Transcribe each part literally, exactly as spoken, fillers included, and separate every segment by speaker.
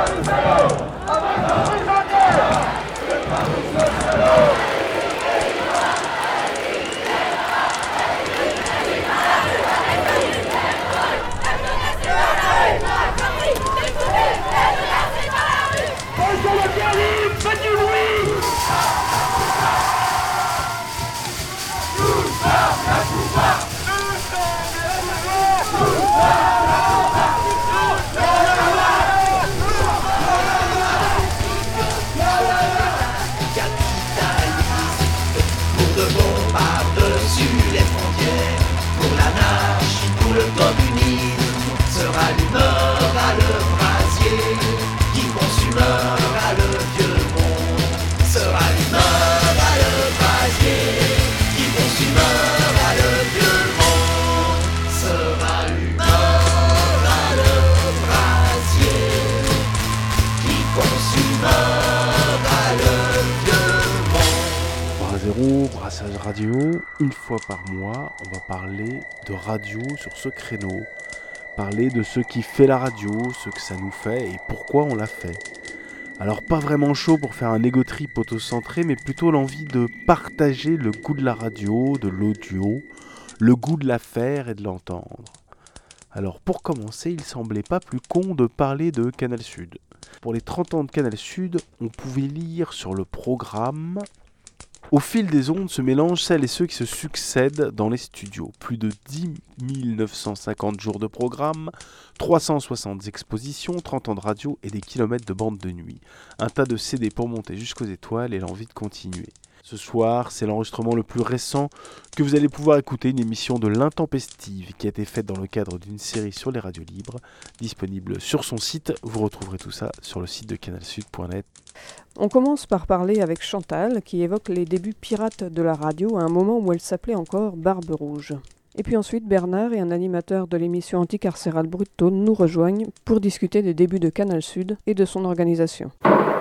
Speaker 1: Brassage radio, une fois par mois, on va parler de radio sur ce créneau. Parler de ce qui fait la radio, ce que ça nous fait et pourquoi on la fait. Alors pas vraiment chaud pour faire un ego trip auto-centré, mais plutôt l'envie de partager le goût de la radio, de l'audio, le goût de la faire et de l'entendre. Alors pour commencer, il semblait pas plus con de parler de Canal Sud. Pour les trente ans de Canal Sud, on pouvait lire sur le programme: au fil des ondes se mélangent celles et ceux qui se succèdent dans les studios. Plus de dix mille neuf cent cinquante jours de programme, trois cent soixante expositions, trente ans de radio et des kilomètres de bande de nuit. Un tas de C D pour monter jusqu'aux étoiles et l'envie de continuer. Ce soir, c'est l'enregistrement le plus récent que vous allez pouvoir écouter, une émission de l'Intempestive qui a été faite dans le cadre d'une série sur les radios libres, disponible sur son site. Vous retrouverez tout ça sur le site de canal sud point net.
Speaker 2: On commence par parler avec Chantal, qui évoque les débuts pirates de la radio à un moment où elle s'appelait encore Barbe Rouge. Et puis ensuite, Bernard et un animateur de l'émission anticarcérale Brutone nous rejoignent pour discuter des débuts de Canal Sud et de son organisation.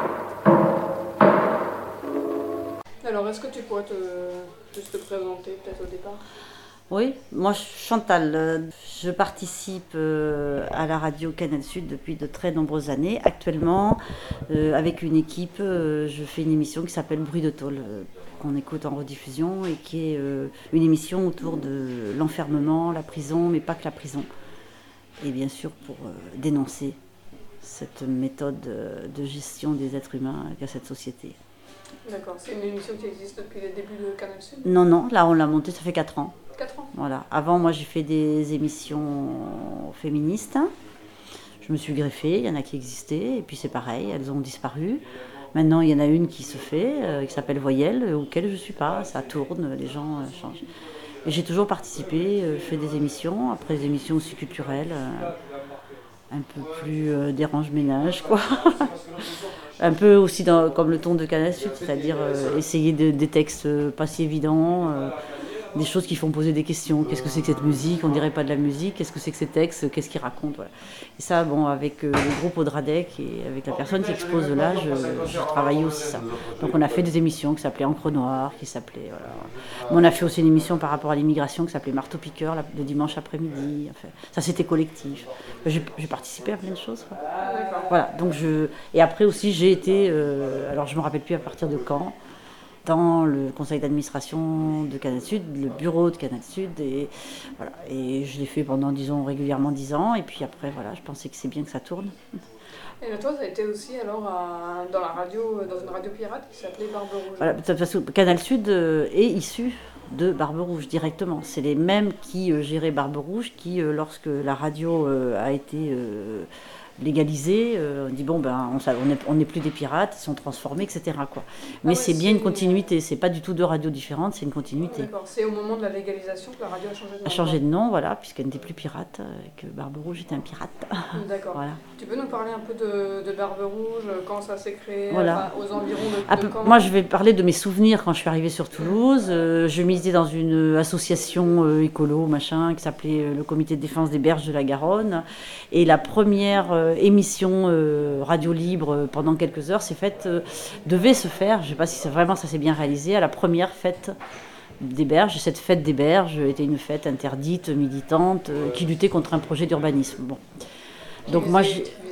Speaker 3: Alors, est-ce que tu pourrais te, juste te présenter peut-être au départ ?
Speaker 4: Oui, moi Chantal, euh, je participe euh, à la radio Canal Sud depuis de très nombreuses années. Actuellement, euh, avec une équipe, euh, je fais une émission qui s'appelle Bruit de tôle, euh, qu'on écoute en rediffusion et qui est euh, une émission autour de l'enfermement, la prison, mais pas que la prison. Et bien sûr pour euh, dénoncer cette méthode euh, de gestion des êtres humains qu'a cette société.
Speaker 3: D'accord, c'est une émission qui existe depuis les débuts de Canal Sud ?
Speaker 4: Non, non, là on l'a montée, ça fait quatre ans.
Speaker 3: quatre ans ?
Speaker 4: Voilà. Avant, moi j'ai fait des émissions féministes. Je me suis greffée, il y en a qui existaient, et puis c'est pareil, elles ont disparu. Maintenant, il y en a une qui se fait, euh, qui s'appelle Voyelle, auquel je ne suis pas, ça tourne, les gens euh, changent. Et j'ai toujours participé, euh, fait des émissions, après des émissions aussi culturelles, euh, un peu plus euh, dérange-ménage, quoi. Un peu aussi dans, comme le ton de Canal Sud, c'est-à-dire euh, essayer de, des textes pas si évidents, euh, des choses qui font poser des questions. Qu'est-ce que c'est que cette musique ? On dirait pas de la musique. Qu'est-ce que c'est que ces textes ? Qu'est-ce qu'ils racontent ? Voilà. Et ça, bon, avec euh, le groupe Audradec et avec la personne qui expose là, je, je travaillais aussi ça. Donc on a fait des émissions qui s'appelaient Encre Noire, qui s'appelaient... Voilà. On a fait aussi une émission par rapport à l'immigration qui s'appelait Marteau Piqueur, le dimanche après-midi. Enfin, ça, c'était collectif. J'ai, j'ai participé à plein de choses. Quoi. Voilà, donc je... Et après aussi, j'ai été... Euh, alors, je ne me rappelle plus à partir de quand, dans le conseil d'administration de Canal Sud, le bureau de Canal Sud, et, voilà. Et je l'ai fait pendant, disons, régulièrement dix ans, et puis après, voilà, je pensais que c'est bien que ça tourne.
Speaker 3: Et toi, tu as été aussi alors à, dans la radio, dans une radio pirate qui s'appelait Barbe Rouge.
Speaker 4: Voilà, de toute façon, Canal Sud est issu de Barbe Rouge directement. C'est les mêmes qui euh, géraient Barbe Rouge, qui, euh, lorsque la radio euh, a été... Euh, légalisé, euh, on dit bon ben on n'est plus des pirates, ils sont transformés, et cetera quoi. Mais ah ouais, c'est bien c'est... une continuité, c'est pas du tout deux radios différentes, c'est une continuité.
Speaker 3: D'accord, c'est au moment de la légalisation que la radio a changé de nom.
Speaker 4: A changé de nom, voilà, puisqu'elle n'était plus pirate, et que Barbe Rouge était un pirate.
Speaker 3: D'accord. Voilà. Tu peux nous parler un peu de, de Barbe Rouge, quand ça s'est créé,
Speaker 4: voilà.
Speaker 3: Enfin, aux environs de, de
Speaker 4: peu,
Speaker 3: quand ?
Speaker 4: Moi je vais parler de mes souvenirs quand je suis arrivée sur Toulouse. Euh, je militais dans une association euh, écolo, machin, qui s'appelait euh, le Comité de défense des berges de la Garonne. Et la première euh, émission euh, radio libre euh, pendant quelques heures, c'est faite, euh, devait se faire, je ne sais pas si c'est vraiment ça s'est bien réalisé, à la première fête des berges. Cette fête des berges était une fête interdite, militante, euh, qui luttait contre un projet d'urbanisme. Bon.
Speaker 3: Qui
Speaker 4: Donc
Speaker 3: visait,
Speaker 4: moi, j'ai...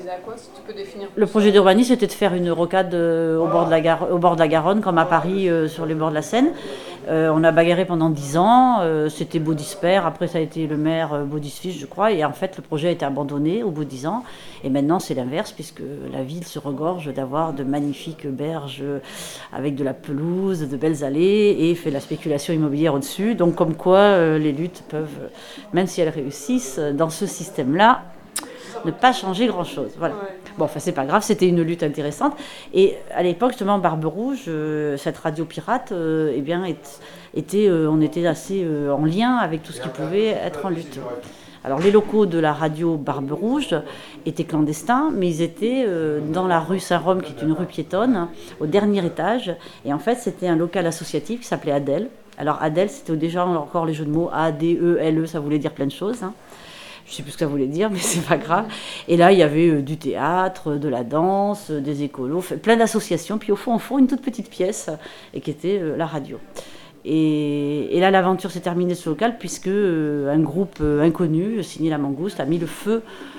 Speaker 3: visait à quoi, si tu peux définir?
Speaker 4: Le projet d'urbanisme, c'était de faire une rocade euh, au, bord de la Gar- au bord de la Garonne, comme à Paris, euh, sur les bords de la Seine. Euh, on a bagarré pendant dix ans, euh, c'était Baudis-Père, après ça a été le maire euh, Baudis-Fils, je crois, et en fait le projet a été abandonné au bout de dix ans. Et maintenant c'est l'inverse, puisque la ville se regorge d'avoir de magnifiques berges avec de la pelouse, de belles allées, et fait la spéculation immobilière au-dessus. Donc comme quoi euh, les luttes peuvent, même si elles réussissent, dans ce système-là, ne pas changer grand-chose. Voilà.
Speaker 3: Ouais.
Speaker 4: Bon, enfin, c'est pas grave, c'était une lutte intéressante. Et à l'époque, justement, Barbe Rouge, euh, cette radio pirate, euh, eh bien, est- était, euh, on était assez euh, en lien avec tout ce qui pouvait être en lutte. Alors, les locaux de la radio Barbe Rouge étaient clandestins, mais ils étaient euh, dans la rue Saint-Rome, qui est une rue piétonne, au dernier étage. Et en fait, c'était un local associatif qui s'appelait Adèle. Alors, Adèle, c'était déjà encore les jeux de mots A D E L E, ça voulait dire plein de choses, hein. Je ne sais plus ce que ça voulait dire, mais c'est pas grave. Et là, il y avait euh, du théâtre, de la danse, euh, des écolos, fait, plein d'associations. Puis au fond, au fond, une toute petite pièce, euh, et qui était euh, la radio. Et, et là, l'aventure s'est terminée sur ce local, puisque euh, un groupe euh, inconnu, signé La Mangouste, a mis le feu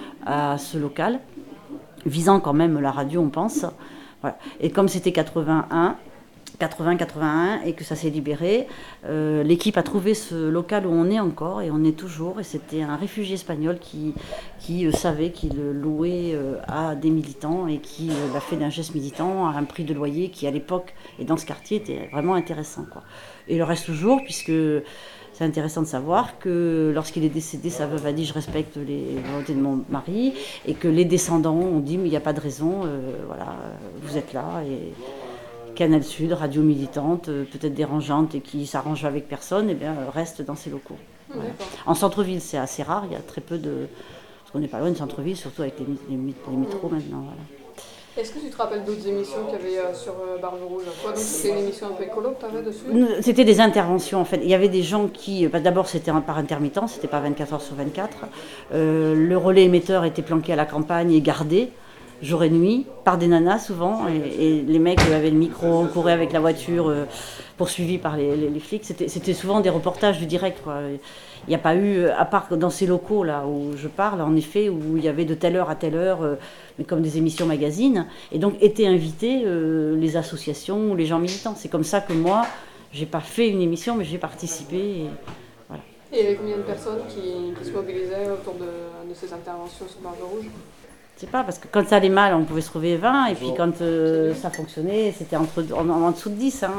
Speaker 4: à ce local, visant quand même la radio, on pense. Voilà. Et comme c'était quatre-vingt-un, quatre-vingts quatre-vingt-un et que ça s'est libéré, euh, l'équipe a trouvé ce local où on est encore et on est toujours, et c'était un réfugié espagnol qui, qui euh, savait qu'il louait euh, à des militants et qui euh, l'a fait d'un geste militant à un prix de loyer qui à l'époque et dans ce quartier était vraiment intéressant, quoi. Et il le reste toujours, puisque c'est intéressant de savoir que lorsqu'il est décédé, sa veuve a dit « je respecte les volontés de mon mari » et que les descendants ont dit « mais il n'y a pas de raison, euh, voilà, vous êtes là » et Canal Sud, radio militante, euh, peut-être dérangeante et qui s'arrange avec personne, eh bien, euh, reste dans ses locaux. Voilà. En centre-ville, c'est assez rare, il y a très peu de... Parce qu'on n'est pas loin de centre-ville, surtout avec les, les, les métros maintenant. Voilà.
Speaker 3: Est-ce que tu te rappelles d'autres émissions qu'il y avait euh, sur euh, Barbe Rouge? Toi, donc c'était une émission un peu écolo que tu avais dessus?
Speaker 4: C'était des interventions en fait. Il y avait des gens qui, bah, d'abord c'était par intermittent, c'était pas vingt-quatre heures sur vingt-quatre. Euh, le relais émetteur était planqué à la campagne et gardé jour et nuit par des nanas souvent. Et, et les mecs avaient le micro, couraient avec la voiture, euh, poursuivis par les, les, les flics. C'était, c'était souvent des reportages du direct, quoi. Il n'y a pas eu, à part dans ces locaux là où je parle, en effet, où il y avait de telle heure à telle heure, euh, mais comme des émissions magazines, et donc étaient invités euh, les associations ou les gens militants. C'est comme ça que moi, j'ai pas fait une émission, mais j'ai participé. Et, voilà.
Speaker 3: Et il y avait combien de personnes qui, qui se mobilisaient autour de, de ces interventions sur Barbe Rouge?
Speaker 4: Je sais pas, parce que quand ça allait mal, on pouvait se trouver vingt, et puis quand euh, ça fonctionnait, c'était entre, en, en dessous de dix. Hein.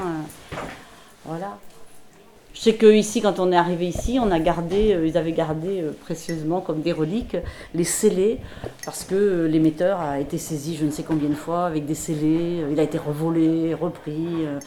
Speaker 4: Voilà. Je sais qu'ici, quand on est arrivé ici, on a gardé, euh, ils avaient gardé euh, précieusement, comme des reliques, les scellés, parce que euh, l'émetteur a été saisi je ne sais combien de fois avec des scellés, euh, il a été revolé, repris. Euh,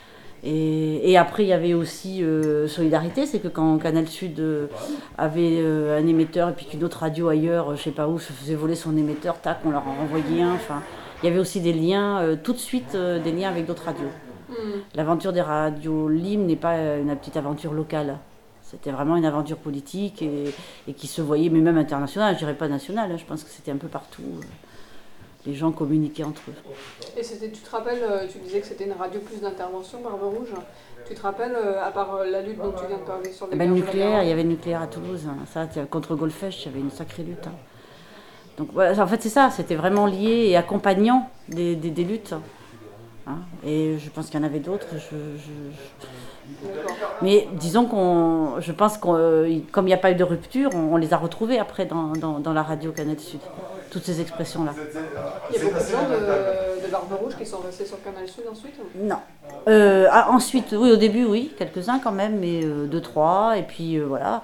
Speaker 4: et, et après, il y avait aussi euh, Solidarité, c'est que quand Canal Sud euh, avait euh, un émetteur et puis qu'une autre radio ailleurs, euh, je ne sais pas où, se faisait voler son émetteur, tac, on leur en renvoyait un. Enfin, il y avait aussi des liens, euh, tout de suite, euh, des liens avec d'autres radios. L'aventure des radios libres n'est pas une petite aventure locale. C'était vraiment une aventure politique et, et qui se voyait, mais même internationale, je dirais pas nationale, hein, je pense que c'était un peu partout. Les gens communiquaient entre eux.
Speaker 3: Et c'était, tu te rappelles, tu disais que c'était une radio plus d'intervention, Barbe Rouge. Tu te rappelles, à part la lutte dont tu viens de parler sur les
Speaker 4: ben, le nucléaire, il y avait le nucléaire à Toulouse. Hein. Ça, contre Golfech, il y avait une sacrée lutte. Hein. Donc, voilà, en fait, c'est ça, c'était vraiment lié et accompagnant des, des, des luttes. Hein, et je pense qu'il y en avait d'autres. Je, je... Mais disons qu'on, je pense qu'on, comme il n'y a pas eu de rupture, on, on les a retrouvés après dans, dans, dans la radio Canal Sud. Toutes ces expressions-là.
Speaker 3: Il y a beaucoup de gens de, de Barbe Rouge qui sont restés sur Canal Sud ensuite?
Speaker 4: Non. Euh, ah, ensuite, oui, au début, oui, quelques-uns quand même, mais euh, deux, trois. Et puis euh, voilà,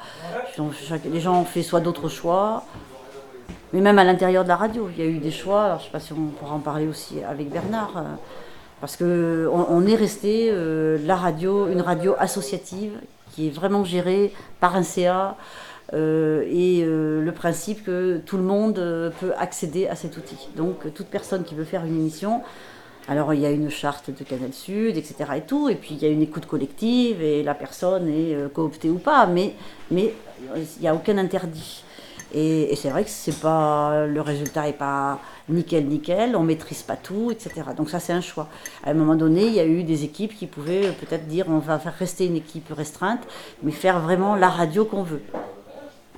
Speaker 4: les gens ont fait soit d'autres choix. Mais même à l'intérieur de la radio, il y a eu des choix. Alors, je ne sais pas si on pourra en parler aussi avec Bernard. Euh, Parce qu'on on est resté euh, la radio, une radio associative qui est vraiment gérée par un C A euh, et euh, le principe que tout le monde euh, peut accéder à cet outil. Donc toute personne qui veut faire une émission, alors il y a une charte de Canal Sud, et cetera et tout, et puis il y a une écoute collective et la personne est euh, cooptée ou pas, mais mais il n'y a aucun interdit. Et, et c'est vrai que c'est pas, le résultat n'est pas nickel, nickel, on ne maîtrise pas tout, et cetera. Donc ça, c'est un choix. À un moment donné, il y a eu des équipes qui pouvaient peut-être dire on va faire rester une équipe restreinte, mais faire vraiment la radio qu'on veut.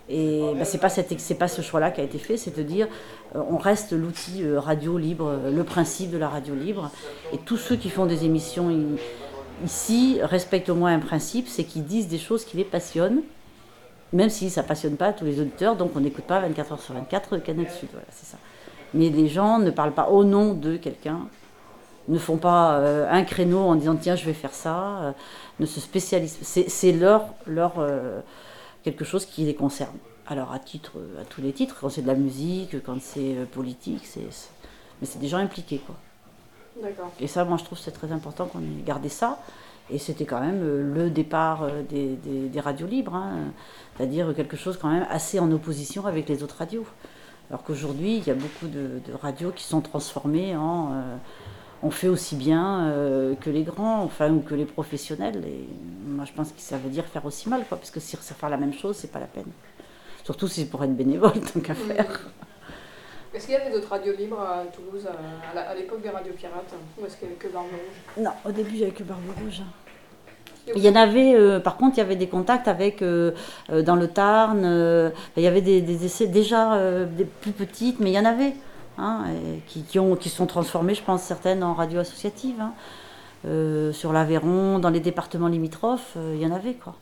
Speaker 4: Et ben, c'est pas cette, c'est pas ce choix-là qui a été fait, c'est de dire euh, on reste l'outil euh, radio libre, euh, le principe de la radio libre. Et tous ceux qui font des émissions i- ici respectent au moins un principe, c'est qu'ils disent des choses qui les passionnent, même si ça passionne pas tous les auditeurs, donc on n'écoute pas vingt-quatre heures sur vingt-quatre Canal Sud, voilà, c'est ça. Mais les gens ne parlent pas au nom de quelqu'un, ne font pas euh, un créneau en disant tiens je vais faire ça, euh, ne se spécialisent. C'est, c'est leur, leur euh, quelque chose qui les concerne. Alors à titre, à tous les titres, quand c'est de la musique, quand c'est euh, politique, c'est, c'est... mais c'est des gens impliqués quoi.
Speaker 3: D'accord.
Speaker 4: Et ça, moi je trouve que c'est très important qu'on ait gardé ça. Et c'était quand même euh, le départ euh, des, des, des radios libres, hein, c'est-à-dire quelque chose quand même assez en opposition avec les autres radios. Alors qu'aujourd'hui, il y a beaucoup de, de radios qui sont transformées en... Euh, on fait aussi bien euh, que les grands, enfin, ou que les professionnels. Et moi, je pense que ça veut dire faire aussi mal, quoi, parce que si c'est faire la même chose, c'est pas la peine. Surtout si c'est pour être bénévole, tant qu'à faire.
Speaker 3: Mmh. Est-ce qu'il y avait d'autres radios libres à Toulouse à, la, à l'époque des radios pirates, ou est-ce qu'il n'y avait que Barbe Rouge?
Speaker 4: Non, au début, il n'y avait que Barbe Rouge. Il y en avait, euh, par contre, il y avait des contacts avec, euh, euh, dans le Tarn, euh, il y avait des, des essais déjà euh, des plus petites, mais il y en avait, hein, et qui, qui, ont, qui sont transformées, je pense, certaines en radios associatives. Hein. Euh, sur l'Aveyron, dans les départements limitrophes, euh, il y en avait, quoi.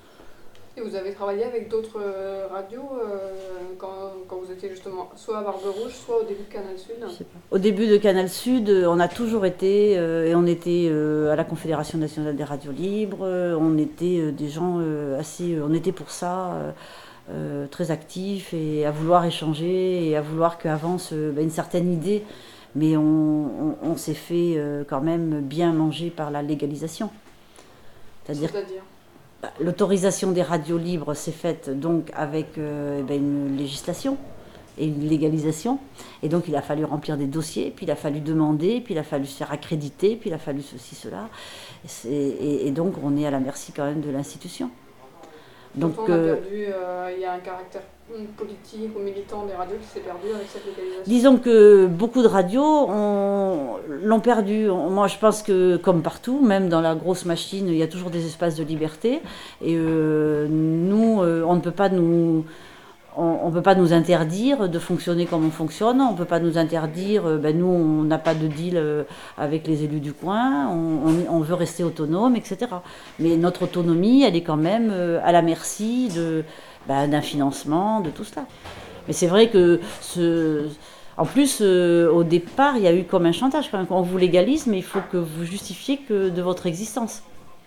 Speaker 3: Et vous avez travaillé avec d'autres euh, radios euh, quand, quand vous étiez justement soit à Barbe Rouge, soit au début de Canal Sud?
Speaker 4: Je sais pas. Au début de Canal Sud, on a toujours été, euh, et on était euh, à la Confédération nationale des radios libres, euh, on était euh, des gens euh, assez, euh, on était pour ça, euh, euh, très actifs et à vouloir échanger et à vouloir qu'avance euh, bah, une certaine idée, mais on, on, on s'est fait euh, quand même bien manger par la légalisation. C'est-à-dire,
Speaker 3: C'est-à-dire
Speaker 4: bah, l'autorisation des radios libres s'est faite donc avec euh, bah, une législation et une légalisation. Et donc il a fallu remplir des dossiers, puis il a fallu demander, puis il a fallu se faire accréditer, puis il a fallu ceci, cela. Et, et, et donc on est à la merci quand même de l'institution.
Speaker 3: Donc on a
Speaker 4: euh,
Speaker 3: perdu, euh, il y a un caractère politique ou militant des radios qui s'est perdu avec cette légalisation.
Speaker 4: Disons que beaucoup de radios ont, l'ont perdu. Moi, je pense que, comme partout, même dans la grosse machine, il y a toujours des espaces de liberté. Et euh, nous, euh, on ne peut pas nous... On ne peut pas nous interdire de fonctionner comme on fonctionne, on ne peut pas nous interdire, euh, ben nous on n'a pas de deal euh, avec les élus du coin, on, on, on veut rester autonome, et cetera. Mais notre autonomie, elle est quand même euh, à la merci de, ben, d'un financement, de tout cela. Mais c'est vrai que, ce, en plus, euh, au départ, il y a eu comme un chantage. Quand même. On vous légalise, mais il faut que vous justifiez que de votre existence.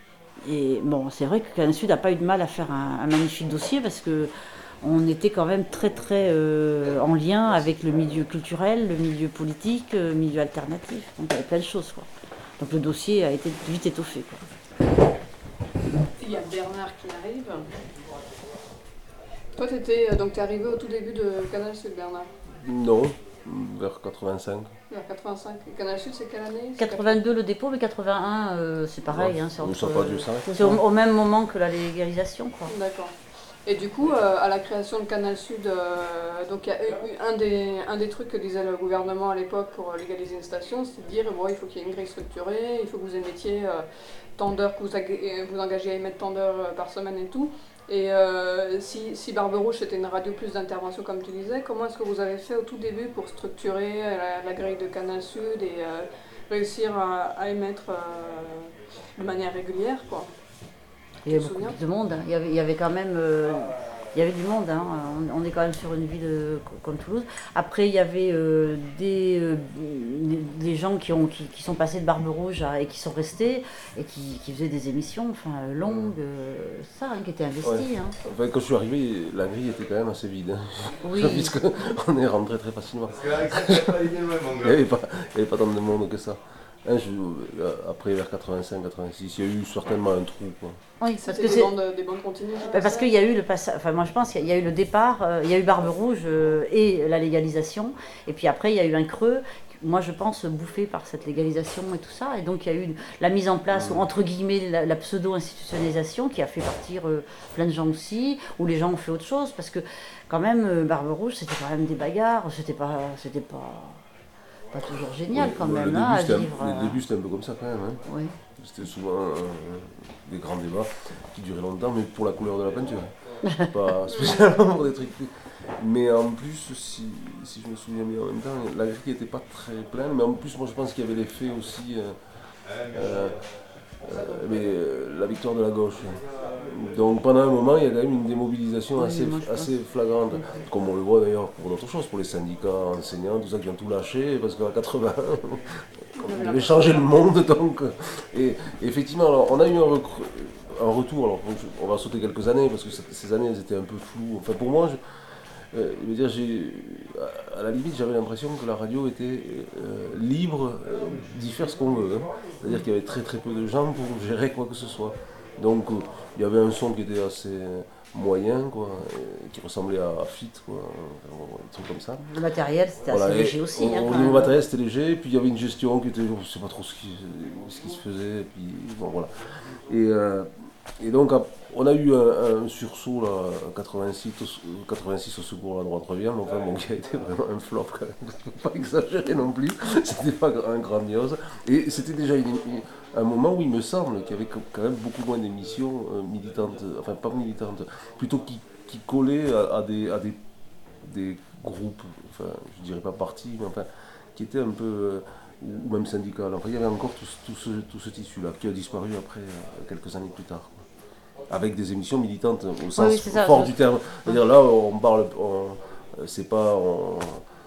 Speaker 4: Et bon, c'est vrai que Canal Sud n'a pas eu de mal à faire un, un magnifique dossier parce que on était quand même très très euh, en lien avec le milieu culturel, le milieu politique, le milieu alternatif. Donc il y avait plein de choses, quoi. Donc le dossier a été vite étoffé, quoi.
Speaker 3: Il y a Bernard qui arrive. Toi, tu étais donc t'es arrivé au tout début de Canal Sud, Bernard?
Speaker 5: Non, vers quatre-vingt-cinq.
Speaker 3: Vers quatre-vingt-cinq. Et Canal Sud, c'est quelle année?
Speaker 4: quatre-vingt-deux le dépôt, mais quatre-vingt-un euh, c'est pareil.
Speaker 5: Ouais.
Speaker 4: Hein, c'est
Speaker 5: Donc
Speaker 4: entre,
Speaker 5: ça n'a pas dû s'arrêter.
Speaker 4: c'est au, au même moment que la légalisation, quoi.
Speaker 3: D'accord. Et du coup, euh, à la création de Canal Sud, euh, donc il y a eu un des, un des trucs que disait le gouvernement à l'époque pour légaliser une station, c'est de dire bon, il faut qu'il y ait une grille structurée, il faut que vous émettiez euh, tant d'heures, que vous, vous engagez à émettre tant d'heures euh, par semaine et tout. Et euh, si, si Barbe Rouge c'était une radio plus d'intervention comme tu disais, comment est-ce que vous avez fait au tout début pour structurer la, la grille de Canal Sud et euh, réussir à, à émettre euh, de manière régulière, quoi?
Speaker 4: Il y avait beaucoup de monde, hein. il, y avait, il y avait quand même euh, il y avait du monde, hein. on, on est quand même sur une ville euh, comme Toulouse. Après il y avait euh, des, euh, des gens qui, ont, qui, qui sont passés de Barbe Rouge à, et qui sont restés et qui, qui faisaient des émissions enfin, longues, euh, ça, hein, qui étaient investies.
Speaker 5: Ouais.
Speaker 4: Hein.
Speaker 5: Enfin, quand je suis arrivé, la grille était quand même assez vide. Hein.
Speaker 4: Oui.
Speaker 5: Puisqu'on est rentré très facilement. Il n'y avait, avait pas tant de monde que ça. Hein, je, après vers quatre-vingt-cinq quatre-vingt-six, il y a eu certainement un trou, quoi.
Speaker 4: Oui, parce que
Speaker 3: des,
Speaker 4: c'est...
Speaker 3: bandes, des bandes continues.
Speaker 4: Bah parce qu'il y a eu le passage, enfin moi je pense qu'il y a eu le départ, euh, il y a eu Barbe Rouge euh, et la légalisation, et puis après il y a eu un creux, moi je pense bouffé par cette légalisation et tout ça, et donc il y a eu la mise en place, ou entre guillemets la, la pseudo-institutionnalisation qui a fait partir euh, plein de gens aussi, où les gens ont fait autre chose, parce que quand même euh, Barbe Rouge c'était quand même des bagarres, c'était pas, c'était pas, pas toujours génial
Speaker 5: Oui,
Speaker 4: quand
Speaker 5: ouais,
Speaker 4: même,
Speaker 5: le
Speaker 4: hein,
Speaker 5: début,
Speaker 4: à
Speaker 5: un,
Speaker 4: vivre.
Speaker 5: le
Speaker 4: euh...
Speaker 5: début c'était un peu comme ça quand même. Hein.
Speaker 4: Oui.
Speaker 5: C'était souvent euh, des grands débats qui duraient longtemps, mais pour la couleur de la peinture. pas spécialement pour des trucs. Mais en plus, si, si je me souviens bien en même temps, la grille n'était pas très pleine, mais en plus, moi je pense qu'il y avait l'effet aussi. Euh, euh, euh, mais, euh, la victoire de la gauche. Donc pendant un moment, il y a quand même une démobilisation
Speaker 4: Oui,
Speaker 5: assez,
Speaker 4: moi, je
Speaker 5: assez flagrante, comme on le voit d'ailleurs pour d'autres choses, pour les syndicats enseignants, tout ça qui ont tout lâché, parce qu'en quatre-vingt-un, on devait changer le monde. Donc, et, et effectivement, alors, on a eu un, recru, un retour, alors on va sauter quelques années, parce que ces années elles étaient un peu floues. Enfin pour moi, je, Euh, je veux dire, j'ai, à la limite, j'avais l'impression que la radio était euh, libre euh, d'y faire ce qu'on veut. Hein. C'est-à-dire qu'il y avait très très peu de gens pour gérer quoi que ce soit. Donc euh, il y avait un son qui était assez moyen, quoi, et, qui ressemblait à, à Fit, quoi, un truc comme ça.
Speaker 4: Le matériel, c'était
Speaker 5: voilà,
Speaker 4: assez léger aussi.
Speaker 5: Au,
Speaker 4: hein,
Speaker 5: au niveau matériel, c'était léger, et puis il y avait une gestion qui était, je ne sais pas trop ce qui, ce qui se faisait, et puis bon voilà. Et, euh, et donc on a eu un, un sursaut là, quatre-vingt-six, quatre-vingt-six au secours, la droite revient, mais enfin bon, qui a été vraiment un flop quand même, je ne peux pas exagérer non plus, c'était pas un grandiose. Et c'était déjà une, une, un moment où il me semble qu'il y avait quand même beaucoup moins d'émissions euh, militantes, enfin pas militantes, plutôt qui, qui collaient à, à, des, à des, des groupes, enfin je dirais pas partis, mais enfin qui étaient un peu, euh, ou même syndicats. Enfin il y avait encore tout, tout, ce, tout ce tissu-là, qui a disparu après, euh, quelques années plus tard. Avec des émissions militantes au sens oui, ça, fort ça. Du terme. C'est-à-dire là, on parle, on, c'est pas... On,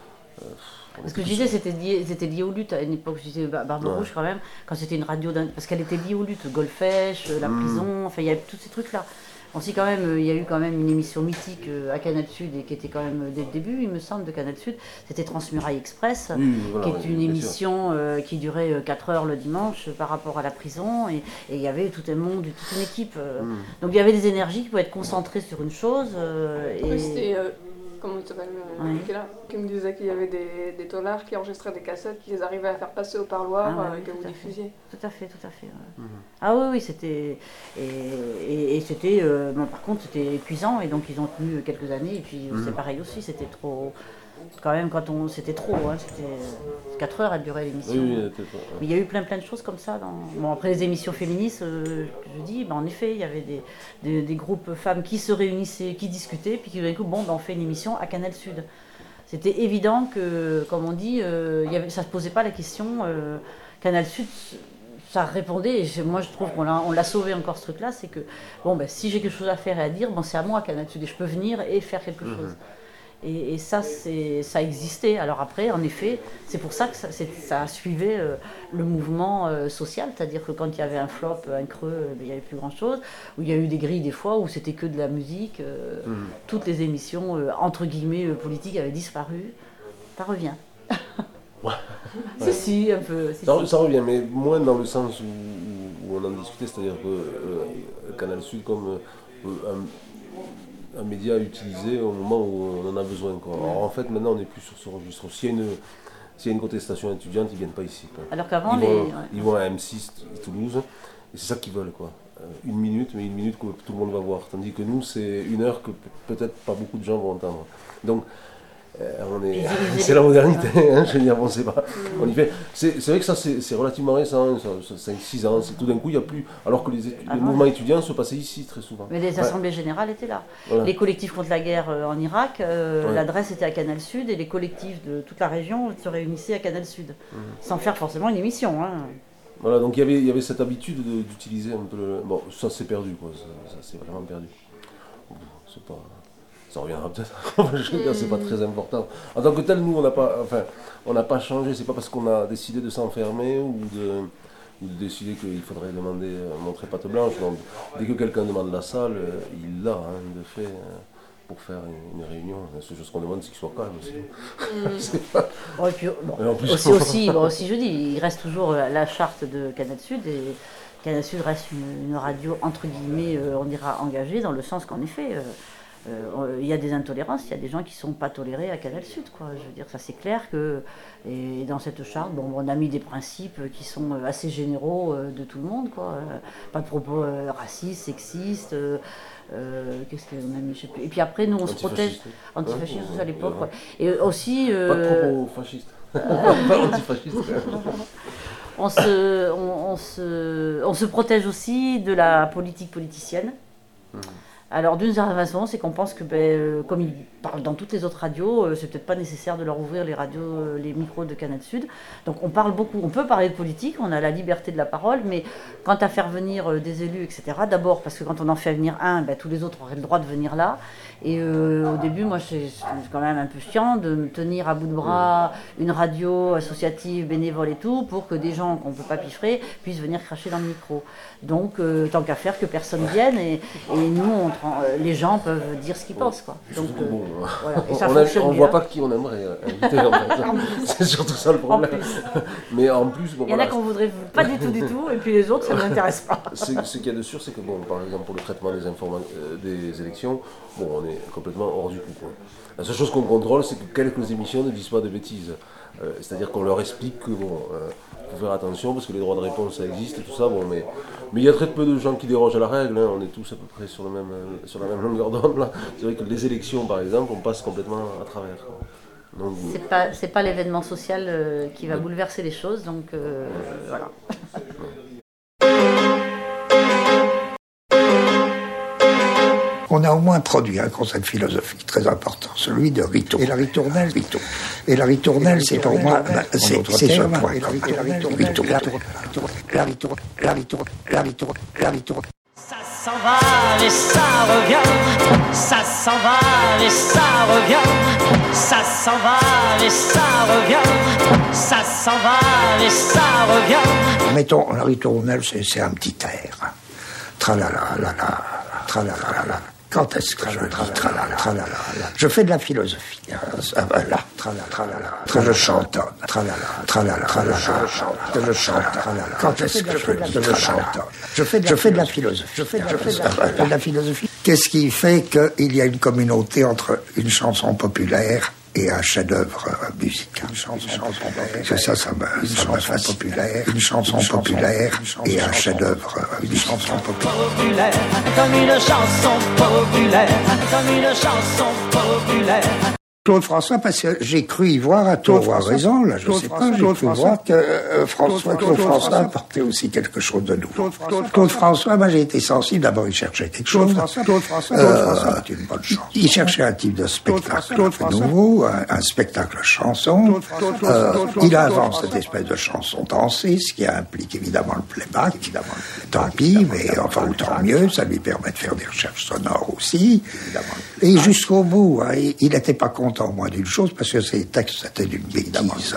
Speaker 4: Ce que je disais, c'était lié, c'était lié aux luttes à une époque, je disais Barbe ouais. Rouge quand même, quand c'était une radio, parce qu'elle était liée aux luttes, Golfech, la mmh. prison, enfin il y avait tous ces trucs-là. Aussi quand même, il y a eu quand même une émission mythique à Canal Sud et qui était quand même dès le début, il me semble, de Canal Sud, c'était Transmuraille Express, oui, voilà, qui est une émission euh, qui durait quatre heures le dimanche par rapport à la prison, et, et il y avait tout un monde, toute une équipe. Euh, mm. Donc il y avait des énergies qui pouvaient être concentrées sur une chose. Euh, et...
Speaker 3: Oui, c'était, euh, comment il s'appelle, euh, oui. là, qui me disait qu'il y avait des, des tollards qui enregistraient des cassettes, qui les arrivaient à faire passer au parloir, ah, euh, oui, que vous diffusiez.
Speaker 4: Tout à fait, tout à fait. Ouais. Mm. Ah oui, oui, c'était... Et, et, et c'était... Euh, bon, par contre, c'était épuisant, et donc ils ont tenu quelques années, et puis mm. c'est pareil aussi, c'était trop... Quand même, quand on... C'était trop, hein, c'était... quatre heures, elle durait l'émission. Oui, oui, ouais. Mais il y a eu plein, plein de choses comme ça. Dans... Bon, après les émissions féministes, euh, je dis, ben, en effet, il y avait des, des, des groupes femmes qui se réunissaient, qui discutaient, puis qui d'un coup, bon, ben, on fait une émission à Canal Sud. C'était évident que, comme on dit, euh, y avait, ça ne se posait pas la question. Euh, Canal Sud, ça répondait, et moi je trouve qu'on l'a, on l'a sauvé encore ce truc-là, c'est que, bon, ben, si j'ai quelque chose à faire et à dire, bon, c'est à moi Canal Sud, et je peux venir et faire quelque mmh. chose. Et, et ça, c'est, ça existait. Alors après, en effet, c'est pour ça que ça, c'est, ça suivait euh, le mouvement euh, social, c'est-à-dire que quand il y avait un flop, un creux, euh, il n'y avait plus grand-chose, où il y a eu des grilles des fois où c'était que de la musique, euh, mmh. toutes les émissions, euh, entre guillemets, euh, politiques avaient disparu. Ça revient.
Speaker 5: Ouais.
Speaker 4: Si, si, un peu. Si,
Speaker 5: ça,
Speaker 4: si.
Speaker 5: ça revient, mais moins dans le sens où, où on en discutait, c'est-à-dire que euh, Canal Sud, comme euh, un un média utilisé au moment où on en a besoin. Quoi. Alors en fait, maintenant, on n'est plus sur ce registre. S'il y a une, s'il y a une contestation étudiante, ils ne viennent pas ici. Quoi.
Speaker 4: Alors qu'avant,
Speaker 5: ils,
Speaker 4: les...
Speaker 5: vont,
Speaker 4: ouais.
Speaker 5: ils vont à M six, Toulouse, et c'est ça qu'ils veulent. Quoi. Une minute, mais une minute que tout le monde va voir. Tandis que nous, c'est une heure que peut-être pas beaucoup de gens vont entendre. Donc, Euh, on est, c'est la modernité, hein, je veux dire, bon, c'est pas, on y fait. C'est, c'est vrai que ça, c'est, c'est relativement récent, cinq six ans, c'est, tout d'un coup, il n'y a plus. Alors que les, étu- ah, les mouvements étudiants se passaient ici très souvent.
Speaker 4: Mais les assemblées ouais. générales étaient là. Voilà. Les collectifs contre la guerre euh, en Irak, euh, ouais. l'adresse était à Canal Sud, et les collectifs de toute la région se réunissaient à Canal Sud, mmh. sans faire forcément une émission. Hein. Voilà,
Speaker 5: donc il y avait, il y avait cette habitude de, d'utiliser un peu le. Bon, ça c'est perdu, quoi, ça, ça c'est vraiment perdu. C'est pas. Ça reviendra peut-être. Je veux dire, c'est pas très important. En tant que tel, nous, on n'a pas, enfin, on n'a pas changé. C'est pas parce qu'on a décidé de s'enfermer ou de, ou de décider qu'il faudrait demander, montrer patte blanche. Donc, dès que quelqu'un demande la salle, il l'a, hein, de fait, pour faire une, une réunion. La seule chose qu'on demande, c'est qu'il soit calme aussi.
Speaker 4: Mmh. c'est pas... bon, et puis, bon, plus, aussi, aussi, bon, aussi, je dis, il reste toujours la charte de Canal Sud et Canal Sud reste une, une radio entre guillemets, on dira engagée, dans le sens qu'en effet. Euh, Euh, il y a des intolérances, il y a des gens qui ne sont pas tolérés à Canal Sud, quoi. Je veux dire, ça c'est clair que, et dans cette charte, bon, on a mis des principes qui sont assez généraux euh, de tout le monde, quoi. Euh, pas de propos euh, racistes, sexistes, euh, euh, qu'est-ce qu'on a mis, je sais plus. Et puis après, nous, on se protège, antifascistes ouais, à l'époque, ouais. Et aussi... Euh,
Speaker 5: pas de propos fascistes, pas antifascistes.
Speaker 4: on, se, on, on, se, on se protège aussi de la politique politicienne. Mmh. Alors d'une certaine façon, c'est qu'on pense que, ben, euh, comme ils parlent dans toutes les autres radios, euh, c'est peut-être pas nécessaire de leur ouvrir les radios, euh, les micros de Canal Sud. Donc on parle beaucoup, on peut parler de politique, on a la liberté de la parole, mais quant à faire venir euh, des élus, et cetera, d'abord parce que quand on en fait venir un, ben, tous les autres auraient le droit de venir là. Et euh, au début, moi, c'est quand même un peu chiant de me tenir à bout de bras une radio associative, bénévole et tout, pour que des gens qu'on ne peut pas piffrer puissent venir cracher dans le micro. Donc, euh, tant qu'à faire, que personne vienne et, et nous, on, euh, les gens peuvent dire ce qu'ils pensent, quoi. Donc,
Speaker 5: surtout,
Speaker 4: euh,
Speaker 5: bon,
Speaker 4: voilà. Et ça
Speaker 5: on ne voit pas
Speaker 4: bien.
Speaker 5: qui on aimerait inviter, en fait. C'est surtout ça le problème. Mais en plus, bon,
Speaker 4: il y en
Speaker 5: voilà.
Speaker 4: a qu'on voudrait pas du tout, du tout, et puis les autres, ça ne m'intéresse pas.
Speaker 5: Ce qu'il y a de sûr, c'est que, bon, par exemple, pour le traitement des, informa- euh, des élections, bon, on est complètement hors du coup, quoi. La seule chose qu'on contrôle, c'est que quelques émissions ne disent pas de bêtises. Euh, c'est-à-dire qu'on leur explique que, bon, euh, faut faire attention parce que les droits de réponse, ça existe et tout ça, bon, mais mais il y a très peu de gens qui dérogent à la règle, hein. On est tous à peu près sur, le même, euh, sur la même longueur d'onde, là. C'est vrai que les élections, par exemple, on passe complètement à travers, quoi. Donc,
Speaker 4: c'est pas, c'est pas l'événement social euh, qui va ouais. bouleverser les choses, donc euh, voilà.
Speaker 6: On a au moins produit un concept philosophique très important, celui de ritournelle. Et la ritournelle, rito. Et la ritournelle, c'est pour moi, bah, c'est, c'est ce point. Et la ritournelle, rito. La ritournelle, la ritournelle, la ritournelle, la ritournelle.
Speaker 7: Ça s'en va et ça revient, ça s'en va et ça revient, ça s'en va et ça revient, ça s'en va et ça revient.
Speaker 6: Mettons, la ritournelle, c'est, c'est un petit air. Tralala, la la, tralala, la la. Quand est-ce que je dis tralala, tralala, je fais de la philosophie. Là, tralala, tralala, que je chantonne. Tralala, tralala, tralala, que je chantonne. Quand est-ce que je dis que je chantonne? Je fais de, je fais de la philosophie. Je fais de, je fais de, la, de la philosophie. Qu'est-ce qui fait qu'il y a une communauté entre une chanson populaire et un chef-d'œuvre musical? Une chanson, chanson populaire. C'est ça, ça me, une ça chanson me populaire. Une chanson populaire et un chef-d'œuvre. Une chanson populaire.
Speaker 7: Comme une chanson populaire. Comme une chanson populaire.
Speaker 6: Claude François, parce que j'ai cru y voir, à tort ou à raison, là, je ne sais pas, j'ai cru voir que euh, François, Claude François apportait aussi quelque chose de nouveau. Claude François, moi j'ai été sensible, d'abord il cherchait quelque chose. Claude François, euh, une bonne chance. Il cherchait un type de spectacle nouveau, un, un spectacle chanson. Euh, il invente cette espèce de chanson dansée, ce qui implique évidemment le playback, évidemment. Tant pis, mais enfin, tant mieux, ça lui permet de faire des recherches sonores aussi. Et jusqu'au bout, hein, il n'était pas content au moins d'une chose, parce que ces textes étaient d'une bêtise,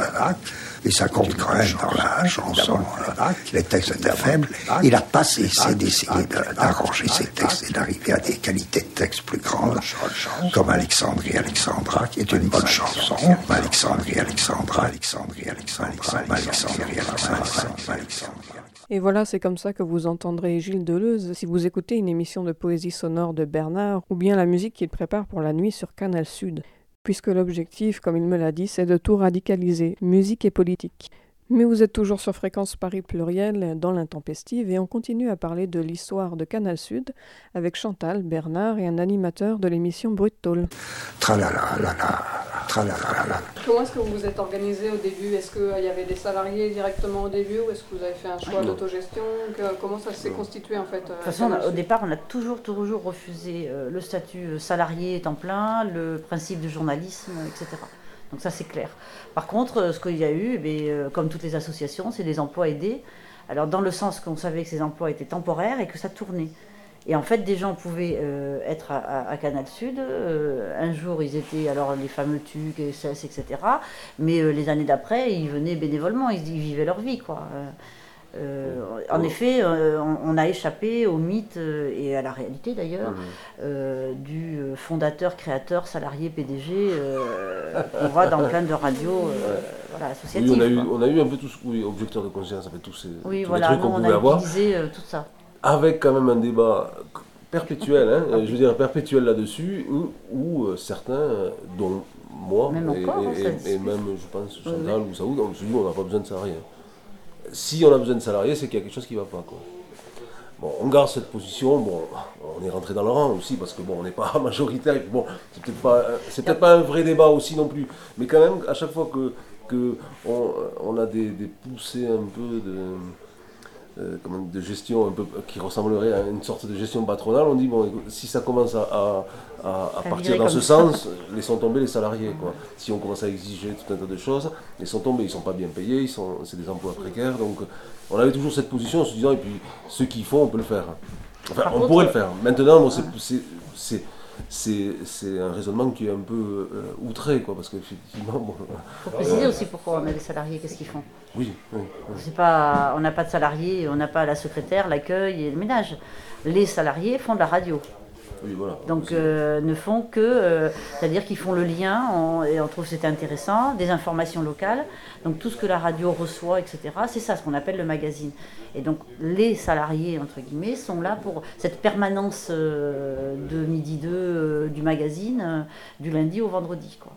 Speaker 6: et ça compte quand même dans la chanson, les textes étaient faibles. Il a pas cessé d'essayer d'arranger ces textes et d'arriver à des qualités de texte plus grandes, comme Alexandrie Alexandra, qui est une bonne chanson. Alexandrie Alexandra, Alexandrie Alexandra, Alexandrie Alexandra, Alexandrie.
Speaker 2: Et voilà, c'est comme ça que vous entendrez Gilles Deleuze si vous écoutez une émission de poésie sonore de Bernard, ou bien la musique qu'il prépare pour la nuit sur Canal Sud. Puisque l'objectif, comme il me l'a dit, c'est de tout radicaliser, musique et politique. Mais vous êtes toujours sur Fréquence Paris Pluriel dans l'intempestive et on continue à parler de l'histoire de Canal Sud avec Chantal, Bernard et un animateur de l'émission Brut Tôle.
Speaker 6: Tralala, la la, tralala, la.
Speaker 3: Comment est-ce que vous vous êtes organisé au début? Est-ce qu'il y avait des salariés directement au début ou est-ce que vous avez fait un choix d'autogestion? Comment ça s'est constitué en fait?
Speaker 4: De toute façon, au départ, on a toujours, toujours refusé euh, le statut salarié temps plein, le principe de journalisme, et cetera. Donc ça, c'est clair. Par contre, ce qu'il y a eu, eh, comme toutes les associations, c'est des emplois aidés. Alors dans le sens qu'on savait que ces emplois étaient temporaires et que ça tournait. Et en fait, des gens pouvaient euh, être à, à, à Canal Sud. Euh, un jour, ils étaient, alors les fameux T U C, S S, et cetera. Mais euh, les années d'après, ils venaient bénévolement, ils, ils vivaient leur vie, quoi. Euh, en effet, euh, on, on a échappé au mythe euh, et à la réalité d'ailleurs euh, du fondateur, créateur, salarié, P D G euh, qu'on voit dans plein de radios euh, voilà, associatives.
Speaker 5: Oui, on a, eu, on a eu un peu tous, oui, objecteurs de conscience, avec tous ces,
Speaker 4: oui,
Speaker 5: tous
Speaker 4: voilà,
Speaker 5: les trucs
Speaker 4: non,
Speaker 5: qu'on
Speaker 4: on
Speaker 5: pouvait
Speaker 4: a
Speaker 5: avoir.
Speaker 4: utilisé euh, tout ça.
Speaker 5: Avec quand même un débat perpétuel, hein, je veux dire perpétuel là-dessus, où, où euh, certains, dont moi,
Speaker 4: même
Speaker 5: et,
Speaker 4: encore,
Speaker 5: et,
Speaker 4: ça,
Speaker 5: et, et même je pense Chantal
Speaker 4: oui.
Speaker 5: ou Saoud, on se dit on n'a pas besoin de salariés. Si on a besoin de salariés, c'est qu'il y a quelque chose qui ne va pas, quoi. Bon, on garde cette position, bon, on est rentré dans le rang aussi, parce que bon, on n'est pas majoritaire, et puis bon, c'est peut-être pas, c'est peut-être pas un vrai débat aussi non plus, mais quand même, à chaque fois que, que on, on a des, des poussées un peu de, euh, comment, de gestion un peu, qui ressemblerait à une sorte de gestion patronale. On dit, bon, écoute, si ça commence à, à, à, à partir dans ce
Speaker 4: ça.
Speaker 5: sens, laissons tomber les salariés, quoi. Si on commence à exiger tout un tas de choses, laissons tomber, ils ne sont pas bien payés, ils sont, c'est des emplois précaires. Donc on avait toujours cette position en se disant, et puis ceux qui font, on peut le faire. Enfin, Par on contre, pourrait le faire. Maintenant, bon, c'est, c'est, c'est, c'est, c'est un raisonnement qui est un peu euh, outré, quoi, parce qu'effectivement... Bon,
Speaker 4: il faut préciser aussi pourquoi on a des salariés, qu'est-ce qu'ils font.
Speaker 5: Oui, oui, oui.
Speaker 4: C'est pas, on n'a pas de salariés, on n'a pas la secrétaire, l'accueil et le ménage. Les salariés font de la radio.
Speaker 5: Oui, voilà.
Speaker 4: Donc euh, ne font que, euh, c'est-à-dire qu'ils font le lien, on, et on trouve que c'était intéressant, des informations locales, donc tout ce que la radio reçoit, et cetera, c'est ça ce qu'on appelle le magazine. Et donc les salariés, entre guillemets, sont là pour cette permanence euh, de midi deux euh, du magazine, euh, du lundi au vendredi, quoi.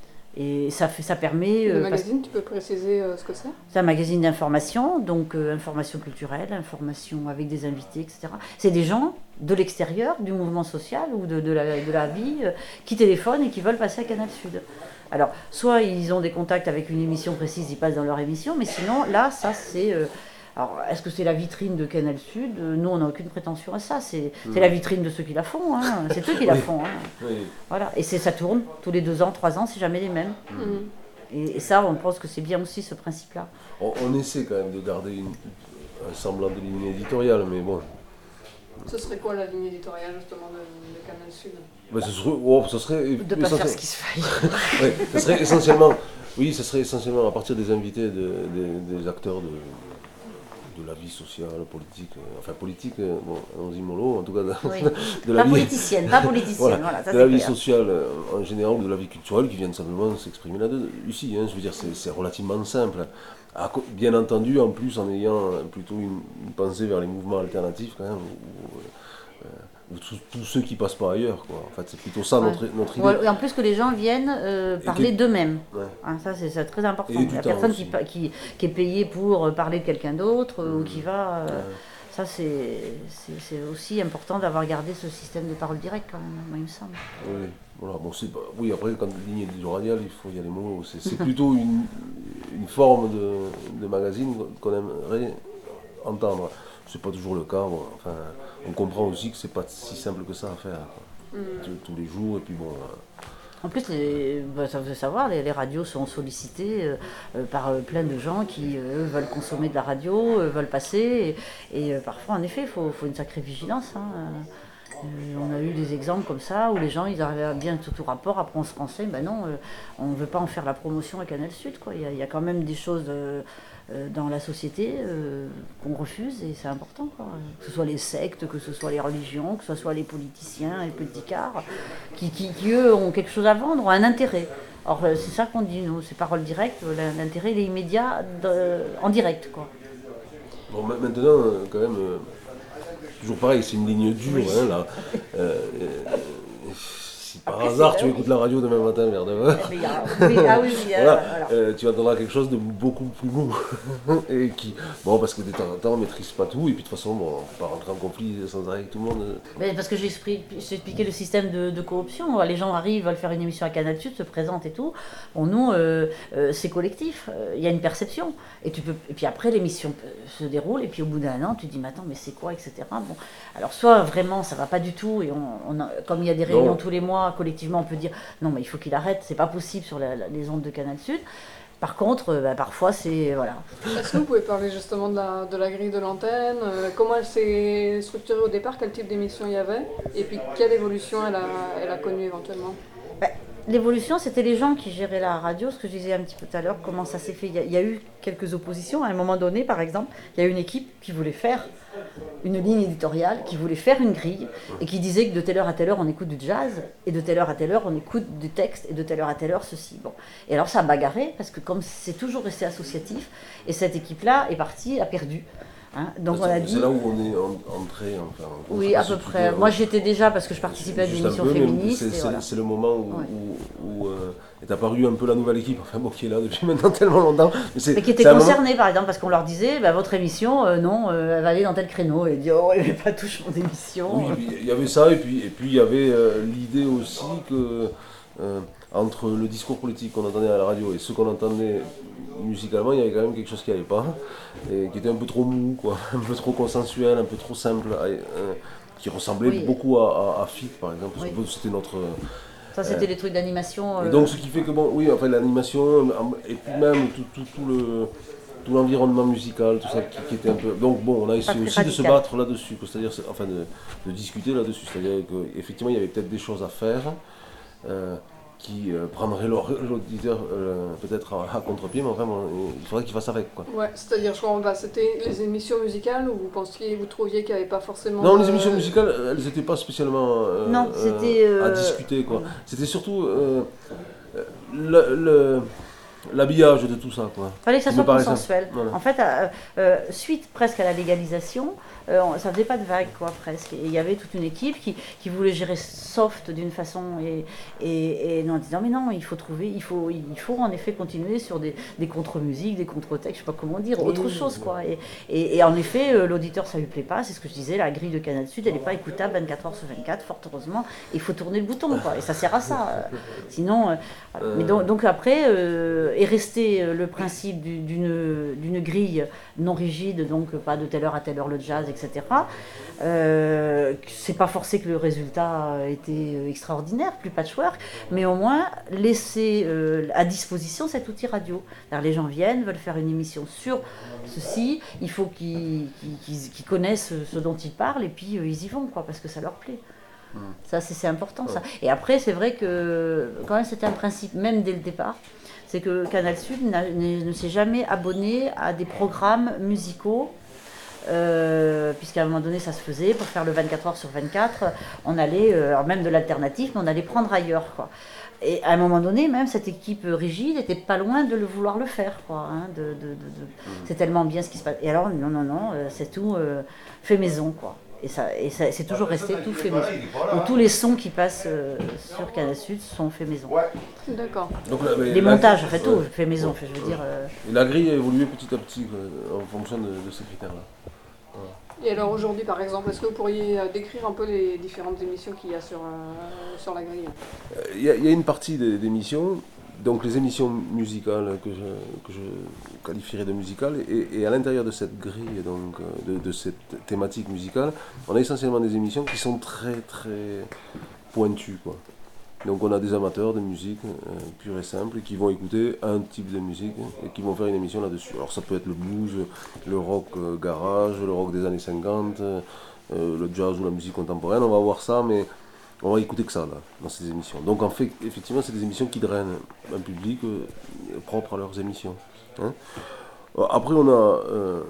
Speaker 4: Et ça, fait, ça permet...
Speaker 3: Le
Speaker 4: euh,
Speaker 3: magazine, tu peux préciser euh, ce que c'est ?
Speaker 4: C'est un magazine d'information, donc euh, information culturelle, information avec des invités, et cetera. C'est des gens de l'extérieur, du mouvement social ou de, de, la, de la vie, euh, qui téléphonent et qui veulent passer à Canal Sud. Alors, soit ils ont des contacts avec une émission précise, ils passent dans leur émission, mais sinon, là, ça, c'est... Euh, alors, est-ce que c'est la vitrine de Canal Sud ? Nous, on n'a aucune prétention à ça. C'est, mmh. c'est la vitrine de ceux qui la font. Hein. C'est eux qui la font. Hein. Oui. Voilà. Et c'est, ça tourne tous les deux ans, trois ans, c'est jamais les mêmes. Mmh. Et, et ça, on pense que c'est bien aussi ce principe-là.
Speaker 5: On, on essaie quand même de garder une, un semblant de ligne éditoriale, mais bon.
Speaker 3: Ce serait quoi la ligne éditoriale justement de, de Canal Sud ?
Speaker 5: Ben, ce serait, oh, ce serait
Speaker 4: de ne pas faire ce qui se faille.
Speaker 5: Oui, ce serait essentiellement, oui, ce serait essentiellement à partir des invités, de, de, des acteurs de. de la vie sociale, politique, enfin politique, bon, allons-y mollo, en tout cas de,
Speaker 4: oui.
Speaker 5: de la
Speaker 4: pas
Speaker 5: vie...
Speaker 4: politicienne, pas politicienne, voilà, voilà ça
Speaker 5: de la vie
Speaker 4: clair.
Speaker 5: sociale en général, de la vie culturelle, qui viennent simplement s'exprimer là-dedans. Ici, hein, je veux dire, c'est, c'est relativement simple. Bien entendu, en plus, en ayant plutôt une, une pensée vers les mouvements alternatifs, quand même, où, euh, où tous, tous ceux qui passent pas ailleurs, quoi. En fait, c'est plutôt ça ouais. notre, notre idée.
Speaker 4: Ouais, et en plus que les gens viennent euh, parler que... d'eux-mêmes. Ouais. Hein, ça, c'est, c'est très important. Il y a personne qui, qui, qui est payé pour parler de quelqu'un d'autre mmh. ou qui va... Euh, ouais. Ça, c'est, c'est, c'est aussi important d'avoir gardé ce système de parole directe, quand même, moi, il me semble.
Speaker 5: Oui, voilà. Bon, c'est, oui après, quand ligne éditoriale, il faut y aller mollo. C'est, c'est plutôt une, une forme de, de magazine qu'on aimerait entendre. C'est pas toujours le cas. Bon, enfin, on comprend aussi que c'est pas si simple que ça à faire, quoi. Mmh. Tous les jours, et puis bon... Euh,
Speaker 4: En plus, les, bah, ça veut savoir, les, les radios sont sollicitées euh, euh, par euh, plein de gens qui euh, veulent consommer de la radio, euh, veulent passer. Et, et euh, parfois, en effet, il faut, faut une sacrée vigilance. Hein. Euh, on a eu des exemples comme ça où les gens ils arrivaient à bien tout, tout rapport, après on se renseigne, ben non, euh, on ne veut pas en faire la promotion à Canal Sud, quoi. Il y a, il y a quand même des choses euh, euh, dans la société euh, qu'on refuse et c'est important, quoi. Que ce soit les sectes, que ce soit les religions, que ce soit les politiciens, les politicards, qui, qui, qui eux ont quelque chose à vendre, ont un intérêt. Or c'est ça qu'on dit, nous, c'est parole directe, l'intérêt il est immédiat de, en direct, quoi.
Speaker 5: Bon, maintenant, quand même... Euh... Toujours pareil, c'est une ligne dure, oui. hein, là. Euh, euh, si par Après, hasard tu oui. écoutes la radio demain matin vers neuf heures,
Speaker 4: oui, ah oui, oui,
Speaker 5: voilà,
Speaker 4: euh, voilà.
Speaker 5: Euh, tu entendras quelque chose de beaucoup plus mou. Et qui, bon, parce que de temps en temps on ne maîtrise pas tout, et puis de toute façon, bon, on ne peut pas rentrer en conflit sans arrêt avec tout le monde.
Speaker 4: Mais parce que j'ai expliqué le système de, de corruption. Les gens arrivent, veulent faire une émission à Canal Sud, se présentent et tout. Bon, nous, euh, euh, c'est collectif, il y a une perception. Et, tu peux, et puis après, l'émission se déroule, et puis au bout d'un an, tu te dis, mais attends, mais c'est quoi, et cetera. Bon, alors, soit vraiment, ça ne va pas du tout, et on, on a, comme il y a des réunions non. tous les mois, collectivement, on peut dire, non, mais il faut qu'il arrête, c'est pas possible sur la, la, les ondes de Canal Sud. Par contre, bah, parfois, c'est... Voilà.
Speaker 3: Est-ce que vous pouvez parler justement de la, de la grille de l'antenne, euh, comment elle s'est structurée au départ, quel type d'émission il y avait, et puis quelle évolution elle a, elle a connue éventuellement?
Speaker 4: bah, L'évolution, c'était les gens qui géraient la radio, ce que je disais un petit peu tout à l'heure, comment ça s'est fait. Il y, a, il y a eu quelques oppositions. À un moment donné, par exemple, il y a une équipe qui voulait faire une ligne éditoriale, qui voulait faire une grille, et qui disait que de telle heure à telle heure, on écoute du jazz, et de telle heure à telle heure, on écoute du texte, et de telle heure à telle heure, ceci. Bon. Et alors, ça a bagarré, parce que comme c'est toujours resté associatif, et cette équipe-là est partie, a perdu. Hein, donc
Speaker 5: c'est,
Speaker 4: on a dit...
Speaker 5: c'est là où on est entré, enfin...
Speaker 4: Oui, à peu près. Dire, Moi, j'étais déjà, parce que je participais à des émissions féministes.
Speaker 5: C'est, c'est,
Speaker 4: voilà.
Speaker 5: c'est le moment où, ouais. où, où euh, est apparue un peu la nouvelle équipe, enfin bon, qui est là depuis maintenant tellement longtemps.
Speaker 4: Mais, c'est, mais qui était concernée, moment... par exemple, parce qu'on leur disait, bah, votre émission, euh, non, euh, elle va aller dans tel créneau. Et ils disaient, oh, il n'y avait pas touche mon émission.
Speaker 5: Oui, il y avait ça, et puis il et puis, y avait euh, l'idée aussi que... Euh, entre le discours politique qu'on entendait à la radio et ce qu'on entendait musicalement, il y avait quand même quelque chose qui n'allait pas, et qui était un peu trop mou, quoi, un peu trop consensuel, un peu trop simple, euh, qui ressemblait oui. beaucoup à, à, à F I C par exemple, parce oui. que c'était notre...
Speaker 4: Ça c'était euh, les trucs d'animation.
Speaker 5: Et
Speaker 4: euh...
Speaker 5: donc ce qui fait que, bon, oui, enfin l'animation, et puis même tout, tout, tout le... tout l'environnement musical, tout ça qui, qui était un peu... Donc bon, on a essayé aussi radical. de se battre là-dessus, c'est-à-dire, enfin de, de discuter là-dessus, c'est-à-dire qu'effectivement il y avait peut-être des choses à faire euh, qui euh, prendraient l'auditeur euh, peut-être à, à contre-pied, mais enfin bon, il faudrait qu'il fasse avec, quoi.
Speaker 3: Ouais, c'est-à-dire, je comprends pas, c'était les émissions musicales où vous pensiez, vous trouviez qu'il n'y avait pas forcément...
Speaker 5: Non,
Speaker 3: de...
Speaker 5: les émissions musicales, elles n'étaient pas spécialement euh,
Speaker 4: non, c'était, euh,
Speaker 5: à discuter, quoi. C'était surtout euh, le... le l'habillage de tout ça, quoi.
Speaker 4: Il fallait que ça soit consensuel. Voilà. En fait, euh, euh, suite presque à la légalisation, euh, ça faisait pas de vague, quoi, presque. Et il y avait toute une équipe qui, qui voulait gérer soft d'une façon et, et, et en disant mais non, il faut trouver, il faut, il faut en effet continuer sur des, des contre-musiques, des contre-textes, je sais pas comment dire, autre oui, chose, quoi. Et, et, et en effet, euh, l'auditeur, ça lui plaît pas, c'est ce que je disais, la grille de Canal Sud, elle n'est pas écoutable vingt-quatre heures sur vingt-quatre, fort heureusement. Il faut tourner le bouton, quoi. Et ça sert à ça. Sinon, euh, euh... mais donc, donc après. Euh, est resté le principe d'une, d'une grille non rigide, donc pas de telle heure à telle heure le jazz, et cetera. Euh, c'est pas forcé que le résultat était extraordinaire, plus patchwork, mais au moins laisser euh, à disposition cet outil radio. Alors, les gens viennent, veulent faire une émission sur ceci, il faut qu'ils, qu'ils, qu'ils connaissent ce dont ils parlent et puis euh, ils y vont, quoi, parce que ça leur plaît. Ça, c'est, c'est important, ça. Et après, c'est vrai que quand même, c'était un principe, même dès le départ, c'est que Canal Sud ne, ne s'est jamais abonné à des programmes musicaux, euh, puisqu'à un moment donné, ça se faisait, pour faire le vingt-quatre heures sur vingt-quatre, on allait, euh, même de l'alternative, mais on allait prendre ailleurs, quoi. Et à un moment donné, même cette équipe rigide n'était pas loin de le vouloir le faire, quoi. Hein, de, de, de, de... Mmh. C'est tellement bien ce qui se passe. Et alors, non, non, non, euh, c'est tout euh, fait maison, quoi. Et, ça, et ça, c'est toujours resté tout fait maison. Donc, tous les sons qui passent euh, sur Canal Sud sont faits maison.
Speaker 3: D'accord.
Speaker 5: Donc, la,
Speaker 4: les
Speaker 5: la,
Speaker 4: montages, en fait, tout
Speaker 5: ouais.
Speaker 4: fait maison. Fait, je veux dire. Euh...
Speaker 5: Et la grille a évolué petit à petit, quoi, en fonction de, de ces critères-là.
Speaker 3: Voilà. Et alors aujourd'hui, par exemple, est-ce que vous pourriez décrire un peu les différentes émissions qu'il y a sur, euh, sur la grille ?
Speaker 5: Il y, y a une partie des, d'émissions. Donc les émissions musicales que je, que je qualifierais de musicales, et, et à l'intérieur de cette grille, donc, de, de cette thématique musicale, on a essentiellement des émissions qui sont très très pointues, quoi. Donc on a des amateurs de musique euh, pure et simple qui vont écouter un type de musique et qui vont faire une émission là-dessus. Alors ça peut être le blues, le rock euh, garage, le rock des années cinquante, euh, le jazz ou la musique contemporaine, on va voir ça, mais on va écouter que ça, là, dans ces émissions. Donc, en fait, effectivement, c'est des émissions qui drainent un public euh, propre à leurs émissions. Hein. Après, on a, euh,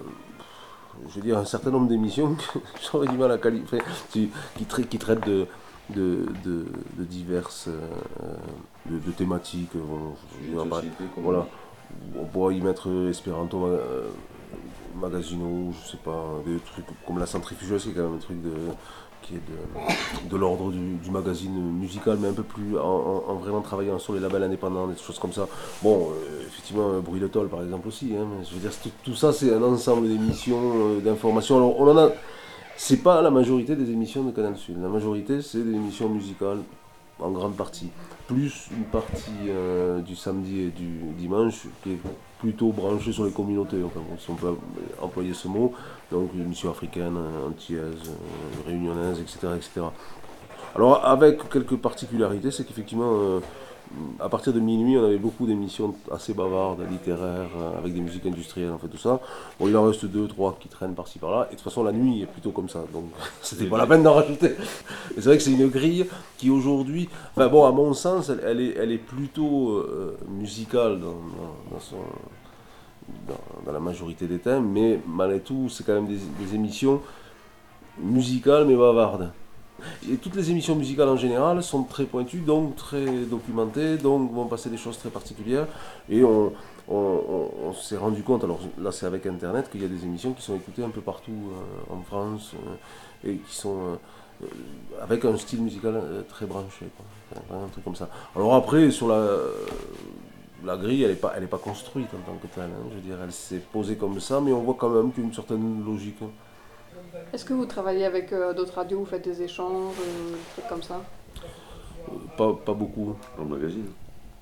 Speaker 5: je veux dire, un certain nombre d'émissions que j'aurais du mal à qualifier, qui, qui, tra- qui traitent de, de, de, de diverses euh, de, de thématiques. Bon, je veux dire, bah, voilà. On pourrait y mettre Espéranto, euh, Magazino, je sais pas, des trucs comme La Centrifugeuse, qui est quand même un truc de... qui est de, de l'ordre du, du magazine musical, mais un peu plus en, en, en vraiment travaillant sur les labels indépendants, des choses comme ça. Bon, euh, effectivement, Bruit de Tôle par exemple aussi, hein, mais je veux dire, tout, tout ça c'est un ensemble d'émissions, euh, d'informations. Alors on en a, c'est pas la majorité des émissions de Canal Sud, la majorité c'est des émissions musicales en grande partie, plus une partie euh, du samedi et du dimanche qui est plutôt branchée sur les communautés, enfin, bon, si on peut employer ce mot, donc une émission africaine, antillaise, euh, réunionnaise, et cetera, et cetera. Alors avec quelques particularités, c'est qu'effectivement, euh, à partir de minuit, on avait beaucoup d'émissions assez bavardes, littéraires, euh, avec des musiques industrielles, en fait, tout ça. Bon, il en reste deux, trois qui traînent par-ci par-là, et de toute façon, la nuit est plutôt comme ça, donc c'était pas la peine d'en rajouter. Et c'est vrai que c'est une grille qui aujourd'hui, enfin bon, à mon sens, elle, elle, est, elle est plutôt euh, musicale dans, dans, dans son... Dans, dans la majorité des thèmes, mais malgré tout, c'est quand même des, des émissions musicales mais bavardes. Et toutes les émissions musicales en général sont très pointues, donc très documentées, donc vont passer des choses très particulières. Et on, on, on, on s'est rendu compte, alors là c'est avec Internet, qu'il y a des émissions qui sont écoutées un peu partout euh, en France euh, et qui sont euh, avec un style musical euh, très branché, quoi. Un truc comme ça. Alors après, sur la... Euh, La grille, elle n'est pas, elle est pas construite en tant que telle, hein. Je veux dire, elle s'est posée comme ça, mais on voit quand même qu'il y a une certaine logique. Hein.
Speaker 3: Est-ce que vous travaillez avec euh, d'autres radios, vous faites des échanges, euh, des trucs comme ça ?
Speaker 5: euh, pas, pas beaucoup.
Speaker 8: Dans le magazine ?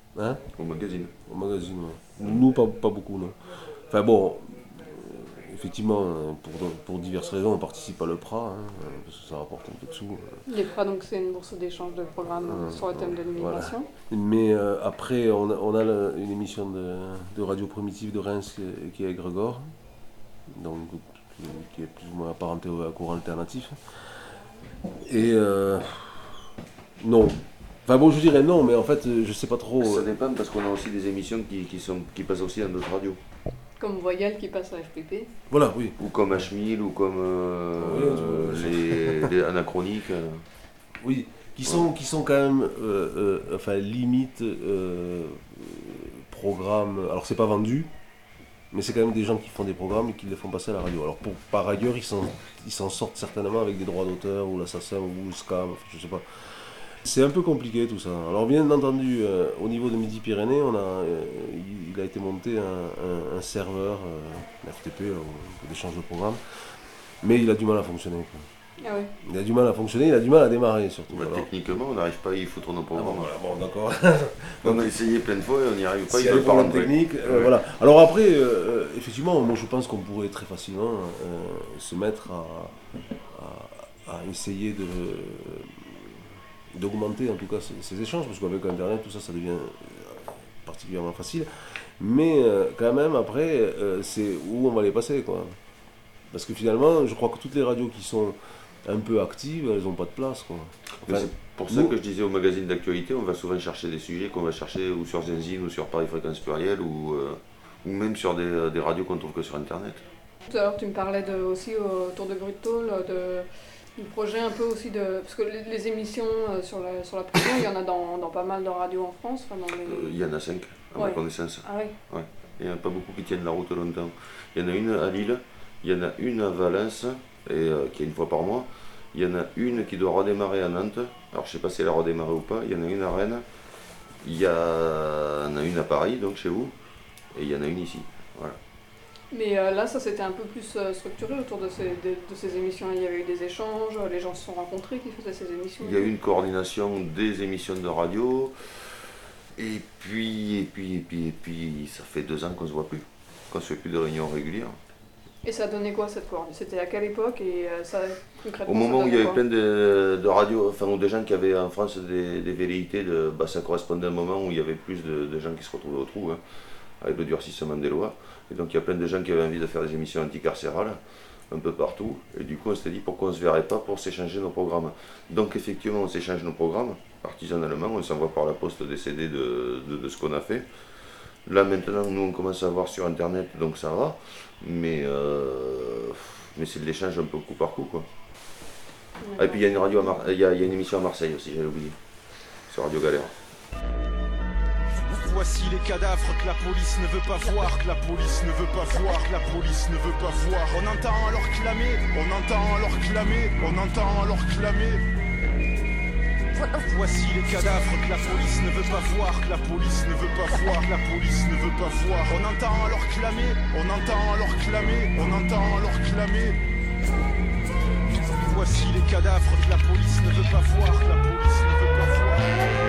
Speaker 5: Hein?
Speaker 8: Au magazine.
Speaker 5: Au magazine, ouais. Nous, pas, pas beaucoup, non. Enfin bon, euh, effectivement, pour, pour diverses raisons, on participe à l'E P R A, hein, parce que ça rapporte un peu de sous.
Speaker 3: L'E P R A, donc c'est une bourse d'échange de programmes
Speaker 5: Euh,
Speaker 3: sur le thème de l'immigration.
Speaker 5: Voilà. Mais euh, après, on a, on a le, une émission de, de Radio Primitive de Reims qui est, qui est Grégor, donc qui, qui est plus ou moins apparenté à courant alternatif. Et euh, non. Enfin bon, je dirais non, mais en fait, je sais pas trop.
Speaker 8: Ça dépend parce qu'on a aussi des émissions qui, qui, sont, qui passent aussi dans d'autres radios.
Speaker 3: Comme Voyelle qui passe à F P P.
Speaker 5: Voilà, oui.
Speaker 8: Ou comme H mille, ou comme euh,
Speaker 5: oui,
Speaker 8: euh, les, les anachroniques. Euh.
Speaker 5: Oui, qui sont, ouais. qui sont quand même, euh, euh, enfin, limite, euh, programmes. Alors, c'est pas vendu, mais c'est quand même des gens qui font des programmes et qui les font passer à la radio. Alors, pour, par ailleurs, ils s'en, ils s'en sortent certainement avec des droits d'auteur, ou l'assassin, ou le scam, enfin, je sais pas. C'est un peu compliqué tout ça. Alors bien entendu, euh, au niveau de Midi-Pyrénées, on a, euh, il a été monté un, un, un serveur, euh, F T P, d'échange de programmes, mais il a du mal à fonctionner. Quoi.
Speaker 3: Ah oui.
Speaker 5: Il a du mal à fonctionner, il a du mal à démarrer surtout.
Speaker 8: Bah, techniquement, on n'arrive pas à y foutre nos programmes.
Speaker 5: Ah bon, voilà, bon d'accord.
Speaker 8: On a essayé plein de fois et on n'y arrive pas.
Speaker 5: Il y a des problèmes techniques. Euh, ouais. Voilà. Alors après, euh, effectivement, moi je pense qu'on pourrait très facilement euh, se mettre à, à, à essayer de... d'augmenter en tout cas ces, ces échanges, parce qu'avec Internet, tout ça, ça devient particulièrement facile. Mais euh, quand même, après, euh, c'est où on va les passer, quoi. Parce que finalement, je crois que toutes les radios qui sont un peu actives, elles n'ont pas de place, quoi.
Speaker 8: Enfin, c'est pour ça nous, que je disais au magazine d'actualité, on va souvent chercher des sujets qu'on va chercher ou sur Zenzine, ou sur Paris Fréquence Plurielle, ou, euh, ou même sur des, des radios qu'on trouve que sur Internet.
Speaker 3: Tout à l'heure, tu me parlais de, aussi autour de Brutto, de... du projet un peu aussi de... Parce que les, les émissions euh, sur, la, sur la prison, il y en a dans, dans pas mal de radios en France. Enfin, dans les...
Speaker 8: euh, il y en a cinq, à
Speaker 3: ouais.
Speaker 8: ma connaissance.
Speaker 3: Ah oui.
Speaker 8: Ouais. Il n'y en a pas beaucoup qui tiennent la route longtemps. Il y en a une à Lille, il y en a une à Valence, et, euh, qui est une fois par mois. Il y en a une qui doit redémarrer à Nantes. Alors je ne sais pas si elle a redémarré ou pas. Il y en a une à Rennes. Il y en a une à Paris, donc chez vous. Et il y en a une ici. Voilà.
Speaker 3: Mais euh, là, ça s'était un peu plus euh, structuré autour de ces, de, de ces émissions. Il y avait eu des échanges, les gens se sont rencontrés qui faisaient ces émissions.
Speaker 8: Il y a eu une coordination des émissions de radio. Et puis, et puis, et puis, et puis, ça fait deux ans qu'on ne se voit plus, qu'on ne se fait plus de réunions régulières.
Speaker 3: Et ça donnait quoi cette coordination? C'était à quelle époque et euh, ça concrètement?
Speaker 8: Au moment où il y avait
Speaker 3: quoi
Speaker 8: plein de, de radios, enfin, ou de gens qui avaient en France des, des velléités, de, bah, ça correspondait à un moment où il y avait plus de, de gens qui se retrouvaient au trou, hein, avec le durcissement des lois. Et donc il y a plein de gens qui avaient envie de faire des émissions anticarcérales, un peu partout. Et du coup on s'était dit pourquoi on ne se verrait pas pour s'échanger nos programmes. Donc effectivement on s'échange nos programmes, artisanalement, on s'envoie par la poste des C D de, de, de ce qu'on a fait. Là maintenant nous on commence à voir sur internet, donc ça va, mais, euh, mais c'est de l'échange un peu coup par coup, quoi. Ah, et puis il y a une radio à Mar- il y a, il y a une émission à Marseille aussi, j'avais oublié, sur Radio Galère.
Speaker 9: Voici les cadavres que la police ne veut pas voir, que la police ne veut pas voir, que la police ne veut pas voir. On entend alors clamer, on entend alors clamer, on entend alors clamer. Voici les cadavres que la police ne veut pas voir, que la police ne veut pas voir, que la police ne veut pas voir. On entend alors clamer, on entend alors clamer, on entend alors clamer. Voici les cadavres que la police ne veut pas voir, que la police ne veut pas voir.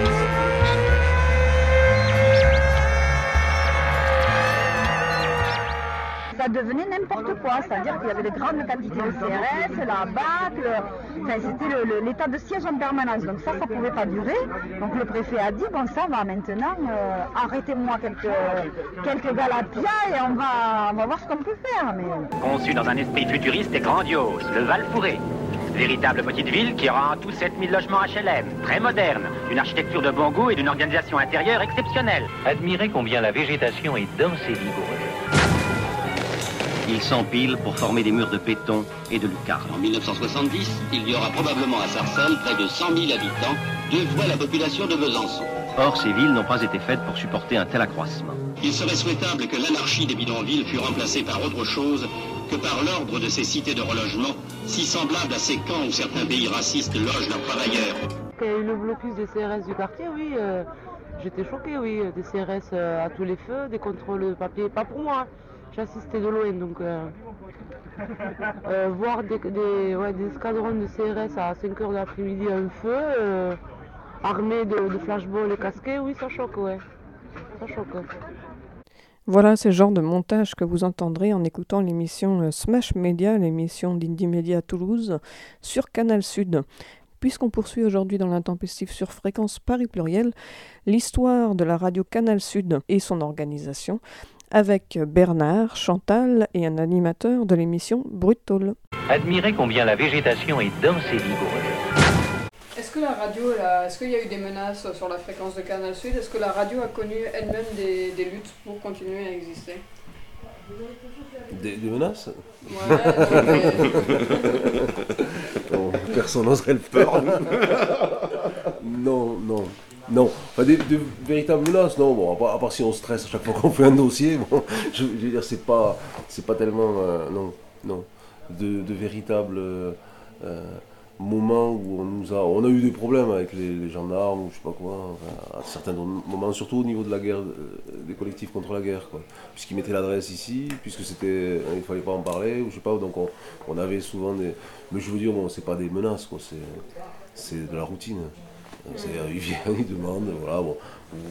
Speaker 10: Ça devenait n'importe quoi, c'est-à-dire qu'il y avait de grandes quantités de C R S, la B A C, le... enfin, c'était le, le, l'état de siège en permanence, donc ça, ça ne pouvait pas durer. Donc le préfet a dit, bon ça va maintenant, euh, arrêtez-moi quelques, quelques galapia et on va, on va voir ce qu'on peut faire. Mais...
Speaker 11: Conçu dans un esprit futuriste et grandiose, le Val-Fouré. Véritable petite ville qui aura en tout sept mille logements H L M, très moderne, d'une architecture de bon goût et d'une organisation intérieure exceptionnelle.
Speaker 12: Admirez combien la végétation est dense et vigoureuse. Ils s'empilent pour former des murs de béton et de lucarnes.
Speaker 13: En mille neuf cent soixante-dix, il y aura probablement à Sarcelles près de cent mille habitants, deux fois la population de Besançon.
Speaker 12: Or, ces villes n'ont pas été faites pour supporter un tel accroissement.
Speaker 13: Il serait souhaitable que l'anarchie des bidonvilles fût remplacée par autre chose que par l'ordre de ces cités de relogement, si semblables à ces camps où certains pays racistes logent leurs travailleurs.
Speaker 14: Il y a eu le blocus des C R S du quartier, oui, euh, j'étais choquée, oui, des C R S euh, à tous les feux, des contrôles de papier, pas pour moi. J'assistais de loin, donc euh, euh, voir des, des, ouais, des escadrons de C R S à cinq heures de l'après-midi à un feu, euh, armés de, de flashballs et casqués, oui, ça choque, ouais. ça choque.
Speaker 2: Voilà, c'est le genre de montage que vous entendrez en écoutant l'émission euh, Smash Media, l'émission d'Indie Media Toulouse, sur Canal Sud. Puisqu'on poursuit aujourd'hui dans l'intempestif sur Fréquence Paris Pluriel, l'histoire de la radio Canal Sud et son organisation, avec Bernard, Chantal et un animateur de l'émission Brutol.
Speaker 12: Admirez combien la végétation est dense et vigoureuse.
Speaker 3: Est-ce que la radio, là, est-ce qu'il y a eu des menaces sur la fréquence de Canal Sud? Est-ce que la radio a connu elle-même des, des luttes pour continuer à exister?
Speaker 5: Des, des menaces?
Speaker 3: Ouais, mais...
Speaker 5: non, personne n'oserait le faire. non, non, non. Enfin, des, des véritables menaces, non. Bon, à part, à part si on stresse à chaque fois qu'on fait un dossier, bon, je, je veux dire, c'est pas, c'est pas tellement, euh, non, non, de, de véritables euh, moments où on nous a, on a eu des problèmes avec les, les gendarmes ou je sais pas quoi, enfin, à certains moments, surtout au niveau de la guerre, des collectifs contre la guerre, quoi. Puisqu'ils mettaient l'adresse ici, puisque c'était, il fallait pas en parler, ou je sais pas, donc on, on avait souvent des, mais je veux dire, bon, c'est pas des menaces, quoi, c'est, c'est de la routine. C'est, ils viennent, ils demandent, voilà, bon.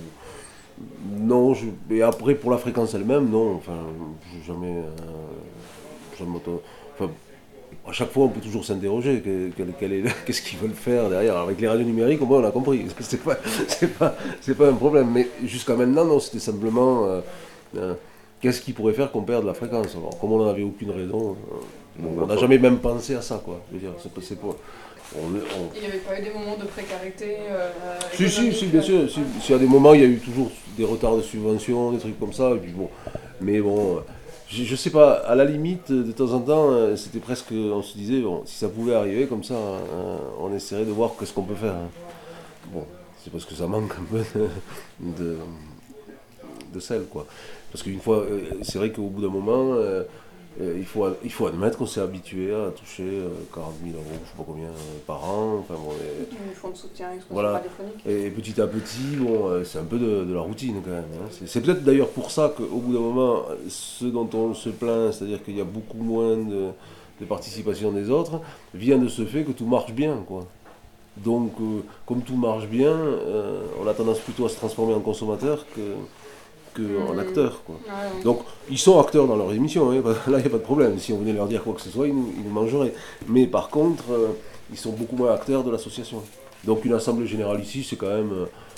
Speaker 5: Non, je, et après pour la fréquence elle-même, non, enfin, j'ai jamais, euh, jamais, enfin, à chaque fois, on peut toujours s'interroger quel, quel est, qu'est-ce qu'ils veulent faire derrière. Avec les radios numériques, au moins, on a compris. C'est pas, c'est pas, c'est pas un problème. Mais jusqu'à maintenant, non, c'était simplement euh, euh, qu'est-ce qu'ils pourraient faire qu'on perde la fréquence. Alors, comme on n'en avait aucune raison, euh, on n'a jamais même pensé à ça, quoi. Je veux dire, c'est, c'est pas, on, on...
Speaker 3: Il n'y avait pas eu des moments de précarité euh,
Speaker 5: Si, si, si, bien sûr. S'il si y a des moments, il y a eu toujours des retards de subvention, des trucs comme ça. Et puis bon, mais bon. Euh, Je, je sais pas, à la limite, de temps en temps, c'était presque, on se disait, bon, si ça pouvait arriver comme ça, hein, on essaierait de voir qu'est-ce qu'on peut faire. Hein. Bon, c'est parce que ça manque un peu de, de, de sel, quoi. Parce qu'une fois, c'est vrai qu'au bout d'un moment, euh, il, faut, il faut admettre qu'on s'est habitué à toucher quarante mille euros, je sais pas combien, par an. Enfin, bon, et,
Speaker 3: les fonds de soutien, les
Speaker 5: voilà.
Speaker 3: radiophoniques.
Speaker 5: Et petit à petit, bon, c'est un peu de, de la routine quand même. Hein. C'est, c'est peut-être d'ailleurs pour ça qu'au bout d'un moment, ce dont on se plaint, c'est-à-dire qu'il y a beaucoup moins de, de participation des autres, vient de ce fait que tout marche bien, quoi. Donc, euh, comme tout marche bien, euh, on a tendance plutôt à se transformer en consommateur que... en mmh. acteurs, quoi. Ah ouais. Donc ils sont acteurs dans leur émission, hein. Là il n'y a pas de problème, si on venait leur dire quoi que ce soit, ils nous, ils nous mangeraient. Mais par contre, euh, ils sont beaucoup moins acteurs de l'association. Donc une assemblée générale ici, c'est quand même...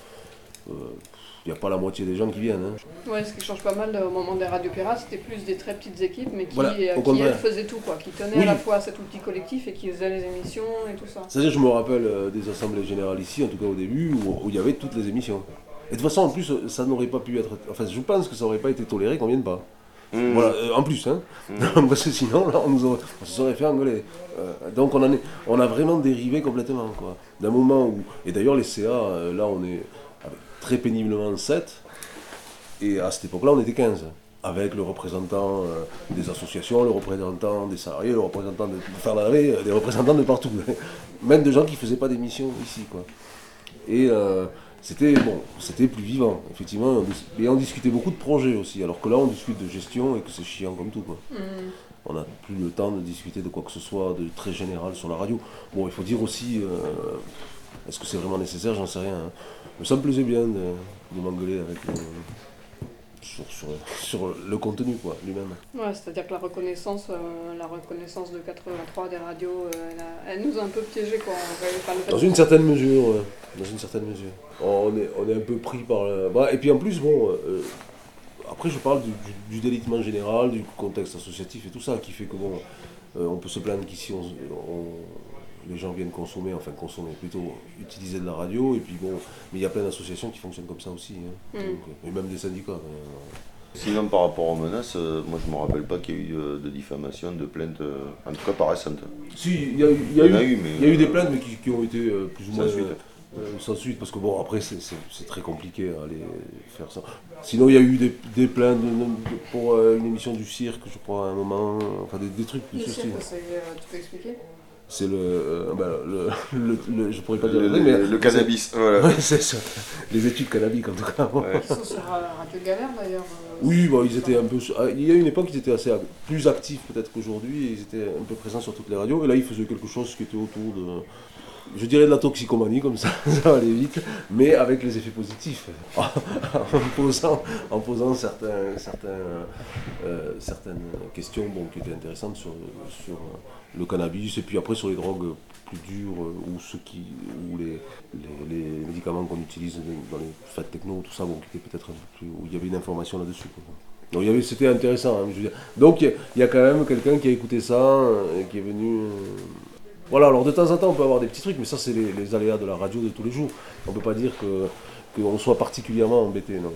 Speaker 5: Il euh, n'y a pas la moitié des gens qui viennent. Hein.
Speaker 3: Ouais, ce qui change pas mal au moment des radios pirates, c'était plus des très petites équipes, mais qui,
Speaker 5: voilà,
Speaker 3: euh, qui elles, faisaient tout, quoi. Qui tenaient oui. à la fois cet outil collectif et qui faisaient les émissions et tout ça.
Speaker 5: C'est-à-dire, je me rappelle euh, des assemblées générales ici, en tout cas au début, où il y avait toutes les émissions. Et de toute façon, en plus, ça n'aurait pas pu être... Enfin, je pense que ça n'aurait pas été toléré qu'on vienne pas. Mmh. Voilà, euh, en plus, hein. Mmh. Parce que sinon, là, on, nous aurait, on se serait fait engueuler. Euh, donc, on, en est, on a vraiment dérivé complètement, quoi. D'un moment où... Et d'ailleurs, les C A, euh, là, on est très péniblement sept. Et à cette époque-là, on était quinze. Avec le représentant euh, des associations, le représentant des salariés, le représentant de Fernandré, des représentants de partout. Même de gens qui ne faisaient pas d'émission ici, quoi. Et... Euh, C'était bon, c'était plus vivant, effectivement, et on discutait beaucoup de projets aussi, alors que là on discute de gestion et que c'est chiant comme tout, quoi. Mmh. On n'a plus le temps de discuter de quoi que ce soit de très général sur la radio. Bon, il faut dire aussi, euh, est-ce que c'est vraiment nécessaire, j'en sais rien. Hein. Mais ça me plaisait bien de, de m'engueuler avec le, sur, sur, sur le contenu, quoi, lui-même.
Speaker 3: Ouais, c'est-à-dire que la reconnaissance, euh, la reconnaissance de quatre-vingt-trois des radios, euh, elle, a, elle nous a un peu piégés, quoi.
Speaker 5: Dans une certaine mesure, ouais. Dans une certaine mesure. On est, on est un peu pris par... Le... Bah, et puis en plus, bon... Euh, après, je parle du, du, du délitement général, du contexte associatif et tout ça, qui fait que, bon... Euh, on peut se plaindre qu'ici, on, on, les gens viennent consommer, enfin consommer, plutôt utiliser de la radio, et puis bon... Mais il y a plein d'associations qui fonctionnent comme ça aussi, hein. Mm. Donc, et même des syndicats. Euh,
Speaker 8: Sinon, par rapport aux menaces, euh, moi je ne me rappelle pas qu'il y ait eu euh, de diffamation, de plaintes, euh, en tout cas pas récentes.
Speaker 5: Si, il y a, y a, y a, eu, eu, mais, y a euh, eu des plaintes, mais qui, qui ont été euh, plus ou moins... Sans suite. Euh, sans suite, parce que bon, après c'est, c'est, c'est très compliqué à aller faire ça. Sinon, il y a eu des, des plaintes de, de, pour euh, une émission du cirque, je crois, à un moment, enfin des, des trucs de
Speaker 3: ce style. C'est, euh, tu peux expliquer ?
Speaker 5: C'est le, euh, ben, le, le, le, le, je pourrais pas dire
Speaker 8: le,
Speaker 5: le,
Speaker 8: mais
Speaker 5: le,
Speaker 8: le cannabis, voilà.
Speaker 5: Ouais, c'est ça. Les études cannabiques en tout cas.
Speaker 3: Ouais. Ils sont sur Radio Galère d'ailleurs. Euh,
Speaker 5: oui, bon, ils étaient un peu. Il y a une époque, ils étaient assez plus actifs peut-être qu'aujourd'hui, et ils étaient un peu présents sur toutes les radios. Et là, ils faisaient quelque chose qui était autour de. je dirais de la toxicomanie, comme ça, ça va aller vite, mais avec les effets positifs, en posant, en posant certains, certains, euh, certaines questions bon, qui étaient intéressantes sur, sur le cannabis, et puis après sur les drogues plus dures, ou, ceux qui, ou les, les, les médicaments qu'on utilise dans les fêtes techno, tout ça, bon, qui était peut-être un peu plus, où il y avait une information là-dessus. Quoi. Donc, il y avait, c'était intéressant, hein, je veux dire. Donc il y, y a quand même quelqu'un qui a écouté ça, et qui est venu... Euh, Voilà, alors de temps en temps on peut avoir des petits trucs, mais ça c'est les, les aléas de la radio de tous les jours. On ne peut pas dire que, qu'on soit particulièrement embêté, non.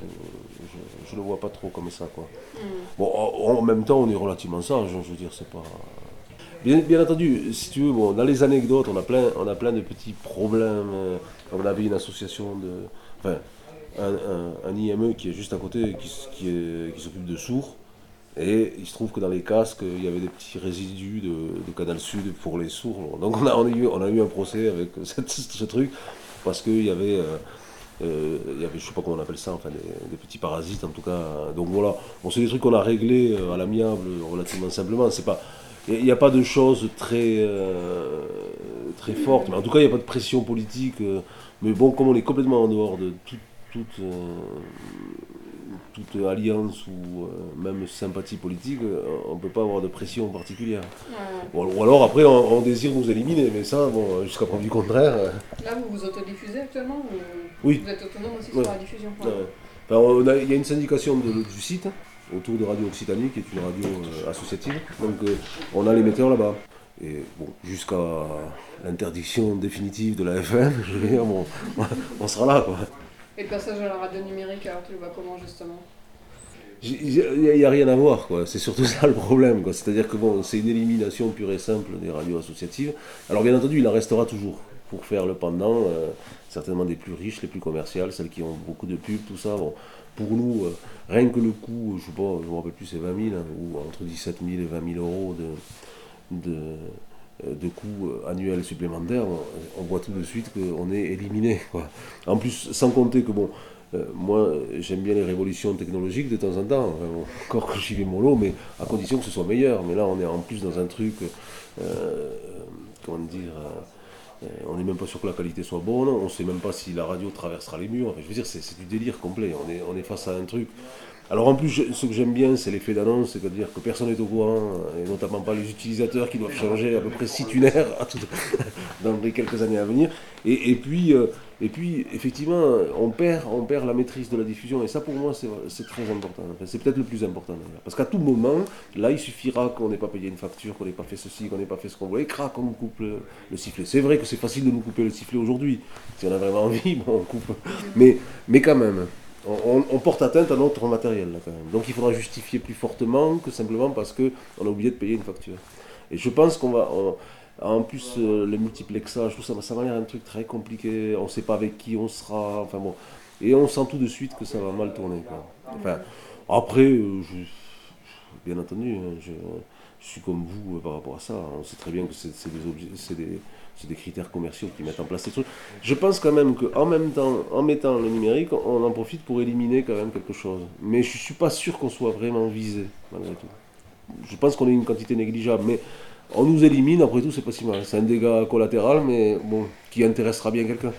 Speaker 5: Je ne le vois pas trop comme ça, quoi. Mm. Bon, en, en même temps on est relativement sage, je veux dire, c'est pas... Bien, bien entendu, si tu veux, bon, dans les anecdotes, on a plein, on a plein de petits problèmes. On avait une association de... Enfin, un, un, un I M E qui est juste à côté, qui, qui, est, qui s'occupe de sourds. Et il se trouve que dans les casques, il y avait des petits résidus de, de Canal Sud pour les sourds. Donc on a, on a, eu, on a eu un procès avec cette, ce truc, parce qu'il y avait, euh, euh, il y avait, je ne sais pas comment on appelle ça, enfin des, des petits parasites en tout cas. Donc voilà, bon, c'est des trucs qu'on a réglés à l'amiable relativement simplement. C'est pas, il n'y a pas de choses très, euh, très fortes, mais en tout cas il n'y a pas de pression politique. Euh, mais bon, comme on est complètement en dehors de toute... toute euh, toute alliance ou euh, même sympathie politique, euh, on ne peut pas avoir de pression particulière. Ouais. Ou, ou alors après on, on désire nous éliminer, mais ça, bon, jusqu'à preuve du contraire. Euh...
Speaker 3: Là vous vous autodiffusez actuellement ou
Speaker 5: oui.
Speaker 3: Vous êtes autonome aussi
Speaker 5: ouais.
Speaker 3: sur la diffusion?
Speaker 5: Ouais. Enfin, il y a une syndication de, du site autour de Radio Occitanie, qui est une radio euh, associative, donc euh, on a l'émetteur là-bas. Et bon, jusqu'à l'interdiction définitive de la F M, je veux dire, bon, on sera là, quoi.
Speaker 3: Et le passage à la radio numérique, alors tu le vois comment justement?
Speaker 5: Il n'y a rien à voir, quoi. C'est surtout ça le problème, quoi. C'est-à-dire que bon, c'est une élimination pure et simple des radios associatives. Alors bien entendu, il en restera toujours pour faire le pendant, euh, certainement des plus riches, les plus commerciales, celles qui ont beaucoup de pubs, tout ça. Bon, pour nous, euh, rien que le coût, je sais pas, je ne me rappelle plus, c'est vingt mille, hein, ou entre dix-sept mille et vingt mille euros de... de de coûts annuels supplémentaires, on voit tout de suite qu'on est éliminé, quoi. En plus, sans compter que, bon, euh, moi, j'aime bien les révolutions technologiques de temps en temps, enfin, bon, encore que j'y vais mollo, mais à condition que ce soit meilleur. Mais là, on est en plus dans un truc, euh, comment dire, euh, on n'est même pas sûr que la qualité soit bonne, on ne sait même pas si la radio traversera les murs, enfin, je veux dire, c'est, c'est du délire complet, on est, on est face à un truc... Alors en plus, je, ce que j'aime bien, c'est l'effet d'annonce, c'est-à-dire que personne n'est au courant, et notamment pas les utilisateurs qui doivent changer à peu près six tunnels dans les quelques années à venir. Et, et, puis, euh, et puis, effectivement, on perd, on perd la maîtrise de la diffusion, et ça pour moi, c'est, c'est très important. Enfin, c'est peut-être le plus important d'ailleurs. Parce qu'à tout moment, là, il suffira qu'on n'ait pas payé une facture, qu'on n'ait pas fait ceci, qu'on n'ait pas fait ce qu'on voulait, et crac, on nous coupe le, le sifflet. C'est vrai que c'est facile de nous couper le sifflet aujourd'hui. Si on a vraiment envie, bon, on coupe. Mais, mais quand même... On, on porte atteinte à notre matériel, là, quand même. Donc il faudra justifier plus fortement que simplement parce qu'on a oublié de payer une facture. Et je pense qu'on va... On, en plus, euh, le multiplexage, tout ça, ça va l'air un truc très compliqué. On ne sait pas avec qui on sera. Enfin bon. Et on sent tout de suite que ça va mal tourner, quoi. Enfin, après, euh, je, bien entendu, je, je suis comme vous euh, par rapport à ça. On sait très bien que c'est, c'est des objets... C'est des, c'est des critères commerciaux qui mettent en place ces trucs. Je pense quand même qu'en même temps, en mettant le numérique, on en profite pour éliminer quand même quelque chose. Mais je ne suis pas sûr qu'on soit vraiment visé, malgré tout. Je pense qu'on est une quantité négligeable, mais on nous élimine, après tout, c'est pas si mal. C'est un dégât collatéral, mais bon, qui intéressera bien quelqu'un.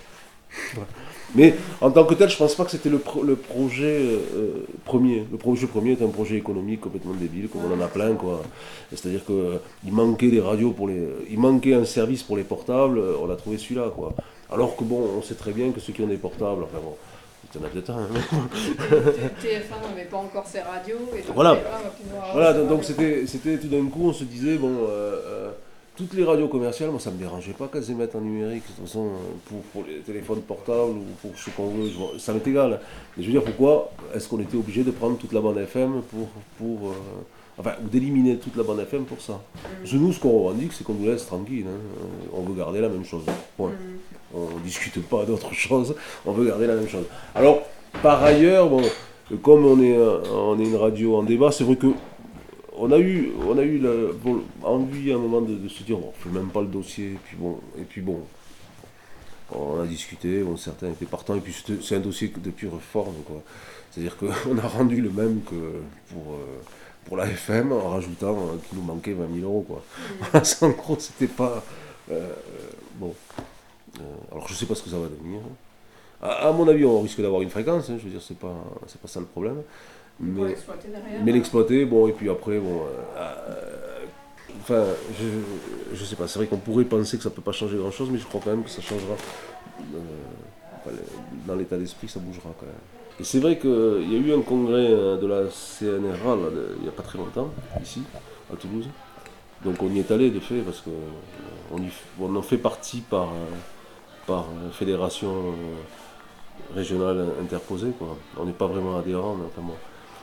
Speaker 5: Mais en tant que tel, je ne pense pas que c'était le, pro- le projet euh, premier. Le projet premier est un projet économique complètement débile, comme on en a plein, quoi. C'est-à-dire qu'il euh, manquait des radios pour les... Il manquait un service pour les portables, euh, on a trouvé celui-là, quoi. Alors que bon, on sait très bien que ceux qui ont des portables, enfin bon, il y en a peut-être un.
Speaker 3: T F un n'avait pas encore ses radios, et donc
Speaker 5: voilà.
Speaker 3: T F un va pouvoir...
Speaker 5: Voilà, donc, donc c'était, c'était tout d'un coup, on se disait, bon... Euh, euh, toutes les radios commerciales, moi ça me dérangeait pas qu'elles émettent en numérique, de toute façon, pour, pour les téléphones portables ou pour ce qu'on veut, ça m'est égal. Mais je veux dire, pourquoi est-ce qu'on était obligé de prendre toute la bande F M pour, pour euh, enfin, ou d'éliminer toute la bande F M pour ça? Parce que nous, ce qu'on revendique, c'est qu'on nous laisse tranquille, hein. On veut garder la même chose, point. On ne discute pas d'autre chose, on veut garder la même chose. Alors, par ailleurs, bon, comme on est, on est une radio en débat, c'est vrai que On a eu, on a eu la, bon, envie à un moment de, de se dire, bon, on ne fait même pas le dossier, et puis bon, et puis bon on a discuté, bon, certains étaient partants, et puis c'est un dossier de pure forme, quoi. C'est-à-dire qu'on a rendu le même que pour, euh, pour la F M, en rajoutant euh, qu'il nous manquait vingt mille euros, quoi. Mmh. En gros, c'était pas... Euh, bon, euh, alors je sais pas ce que ça va devenir. À, à mon avis, on risque d'avoir une fréquence, hein, je veux dire, c'est pas, c'est pas ça le problème. Mais
Speaker 3: l'exploiter derrière.
Speaker 5: Mais l'exploiter, bon, et puis après, bon. Euh, enfin, je, je sais pas, c'est vrai qu'on pourrait penser que ça peut pas changer grand chose, mais je crois quand même que ça changera. Euh, enfin, dans l'état d'esprit, ça bougera quand même. Et c'est vrai qu'il y a eu un congrès de la C N R A, là, de, il n'y a pas très longtemps, ici, à Toulouse. Donc on y est allé de fait, parce qu'on on en fait partie par, par fédération régionale interposée, quoi. On n'est pas vraiment adhérent, mais enfin bon.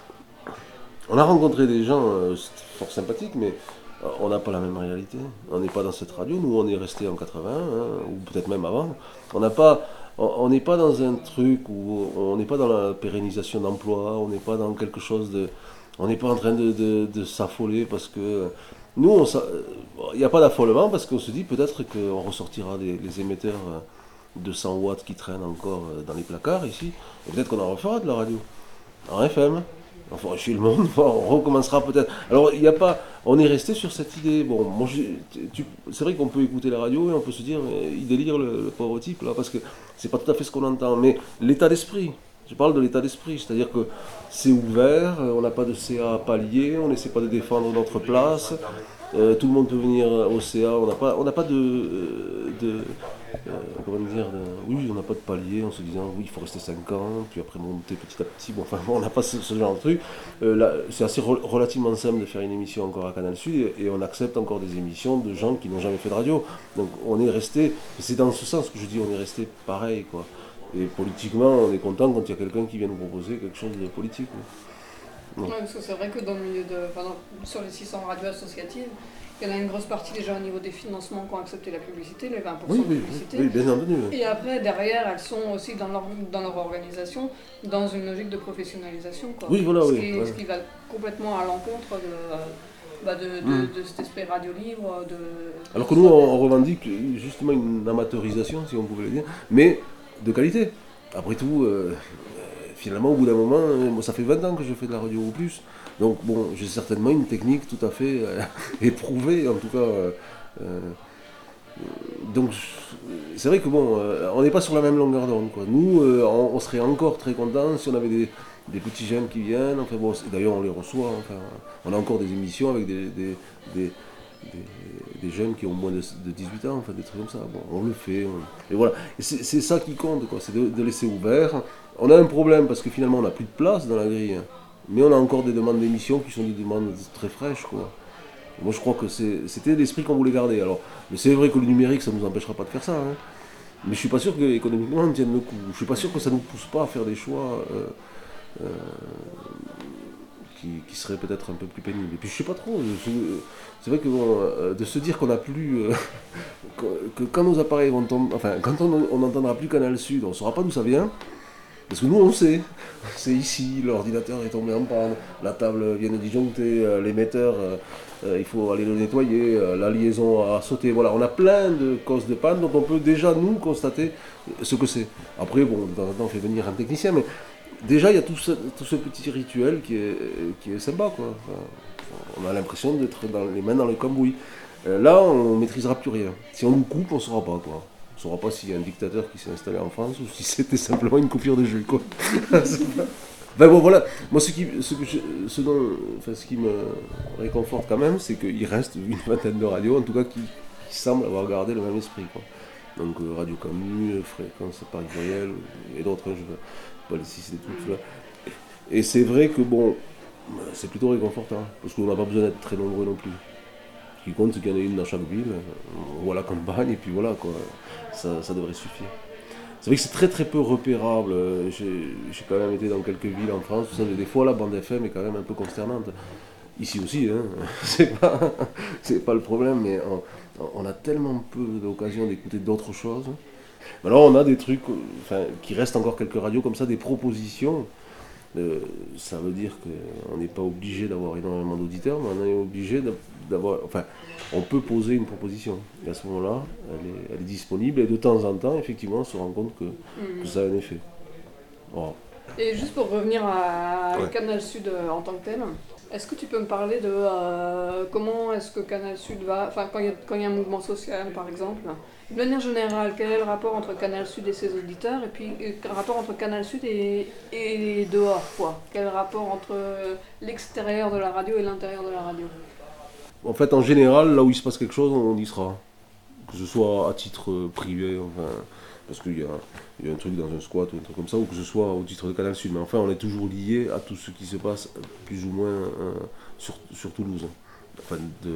Speaker 5: On a rencontré des gens euh, fort sympathiques, mais euh, on n'a pas la même réalité. On n'est pas dans cette radio, nous on est resté en quatre-vingt, hein, ou peut-être même avant. On n'a pas, on n'est pas dans un truc où on n'est pas dans la pérennisation d'emploi, on n'est pas dans quelque chose de, on n'est pas en train de, de, de s'affoler parce que nous, il n'y a pas d'affolement parce qu'on se dit peut-être qu'on ressortira des, les émetteurs de cent watts qui traînent encore dans les placards ici, et peut-être qu'on en refera de la radio en F M. Enfin, chez le monde, on recommencera peut-être. Alors, il n'y a pas. On est resté sur cette idée. Bon, moi, tu, c'est vrai qu'on peut écouter la radio et on peut se dire, mais il délire le, le pauvre type là, parce que c'est pas tout à fait ce qu'on entend. Mais l'état d'esprit, je parle de l'état d'esprit, c'est-à-dire que c'est ouvert, on n'a pas de C A à pallier, on n'essaie pas de défendre notre place. Euh, tout le monde peut venir au C A, on n'a pas, on n'a pas de, de euh, comment dire, de, oui, on n'a pas de palier en se disant oui, il faut rester cinq ans, puis après monter petit à petit. Bon, enfin, on n'a pas ce, ce genre de truc. Euh, là, c'est assez re- relativement simple de faire une émission encore à Canal Sud et, et on accepte encore des émissions de gens qui n'ont jamais fait de radio. Donc on est resté, c'est dans ce sens que je dis, on est resté pareil, quoi. Et politiquement, on est content quand il y a quelqu'un qui vient nous proposer quelque chose de politique.
Speaker 3: Ouais, parce que c'est vrai que dans le milieu de, enfin, dans, sur les six cents radios associatives, il y en a une grosse partie déjà au niveau des financements qui ont accepté la publicité, les vingt pour cent
Speaker 5: oui, oui,
Speaker 3: de publicité.
Speaker 5: Oui, bien entendu.
Speaker 3: Et après, derrière, elles sont aussi dans leur, dans leur organisation, dans une logique de professionnalisation, quoi.
Speaker 5: Oui, voilà,
Speaker 3: ce,
Speaker 5: oui,
Speaker 3: qui,
Speaker 5: voilà.
Speaker 3: ce qui va complètement à l'encontre de, bah de, de, mm. de, de cet esprit radio libre. De,
Speaker 5: Alors que nous, on revendique justement une amateurisation, si on pouvait le dire, mais de qualité. Après tout, euh, finalement, au bout d'un moment, moi, ça fait vingt ans que je fais de la radio ou plus. Donc bon, j'ai certainement une technique tout à fait euh, éprouvée, en tout cas. Euh, euh, donc c'est vrai que bon, euh, on n'est pas sur la même longueur d'onde, quoi. Nous, euh, on, on serait encore très contents si on avait des, des petits jeunes qui viennent. Enfin bon, d'ailleurs on les reçoit. Enfin, on a encore des émissions avec des, des, des, des, des jeunes qui ont moins de, de dix-huit ans, enfin des trucs comme ça. Bon, on le fait. On... Et voilà. Et c'est, c'est ça qui compte, quoi. C'est de, de laisser ouvert. On a un problème parce que finalement on n'a plus de place dans la grille. Mais on a encore des demandes d'émissions qui sont des demandes très fraîches, quoi. Moi je crois que c'est, c'était l'esprit qu'on voulait garder. Alors, mais c'est vrai que le numérique ça ne nous empêchera pas de faire ça. Hein. Mais je suis pas sûr qu'économiquement on tienne le coup. Je suis pas sûr que ça ne nous pousse pas à faire des choix euh, euh, qui, qui seraient peut-être un peu plus pénibles. Et puis je sais pas trop. Je, c'est vrai que bon, euh, de se dire qu'on n'a plus. Euh, que, que quand nos appareils vont tomber. Enfin, quand on n'entendra plus Canal Sud, on ne saura pas d'où ça vient. Parce que nous on sait, c'est ici, l'ordinateur est tombé en panne, la table vient de disjoncter, euh, l'émetteur, euh, euh, il faut aller le nettoyer, euh, la liaison a sauté, voilà, on a plein de causes de panne, donc on peut déjà nous constater ce que c'est. Après, bon, de temps en temps on fait venir un technicien, mais déjà il y a tout ce, tout ce petit rituel qui est, qui est sympa, quoi. Enfin, on a l'impression d'être dans les mains dans le cambouis. Euh, là, on ne maîtrisera plus rien. Si on nous coupe, on ne saura pas, quoi. On ne saura pas s'il y a un dictateur qui s'est installé en France ou si c'était simplement une coupure de jus, quoi. Ben bon, voilà. Moi, ce qui, ce que je, ce dont, enfin, ce qui me réconforte quand même, c'est qu'il reste une vingtaine de radios, en tout cas, qui, qui semblent avoir gardé le même esprit, quoi. Donc, euh, Radio Camus, Fréquence Paris Voyelle, et d'autres, hein, je ne vais pas les citer toutes là. Et c'est vrai que, bon, c'est plutôt réconfortant, parce qu'on n'a pas besoin d'être très nombreux non plus. Ce qui compte, c'est qu'il y en ait une dans chaque ville, on voit la campagne, et puis voilà, quoi. Ça, ça devrait suffire. C'est vrai que c'est très très peu repérable. J'ai, j'ai quand même été dans quelques villes en France. Des fois, la bande F M est quand même un peu consternante. Ici aussi, hein. c'est, pas, c'est pas le problème, mais on, on a tellement peu d'occasion d'écouter d'autres choses. Alors, on a des trucs, enfin, qui restent encore quelques radios comme ça, des propositions. Euh, ça veut dire qu'on n'est pas obligé d'avoir énormément d'auditeurs, mais on est obligé d'avoir. Enfin, on peut poser une proposition. Et à ce moment-là, elle est, elle est disponible. Et de temps en temps, effectivement, on se rend compte que, mmh. que ça a un effet. Voilà.
Speaker 3: Et juste pour revenir à
Speaker 5: ouais.
Speaker 3: Canal Sud en tant que tel, Est-ce que tu peux me parler de euh, comment est-ce que Canal Sud va, enfin quand il y, y a un mouvement social par exemple, de manière générale, quel est le rapport entre Canal Sud et ses auditeurs, et puis euh, le rapport entre Canal Sud et, et dehors, quoi. Quel rapport entre l'extérieur de la radio et l'intérieur de la radio?
Speaker 5: En fait, en général, là où il se passe quelque chose, on y sera. Que ce soit à titre privé, enfin, parce qu'il y a, il y a un truc dans un squat ou un truc comme ça, ou que ce soit au titre de Canal Sud. Mais enfin, on est toujours lié à tout ce qui se passe plus ou moins euh, sur, sur Toulouse. Enfin, de,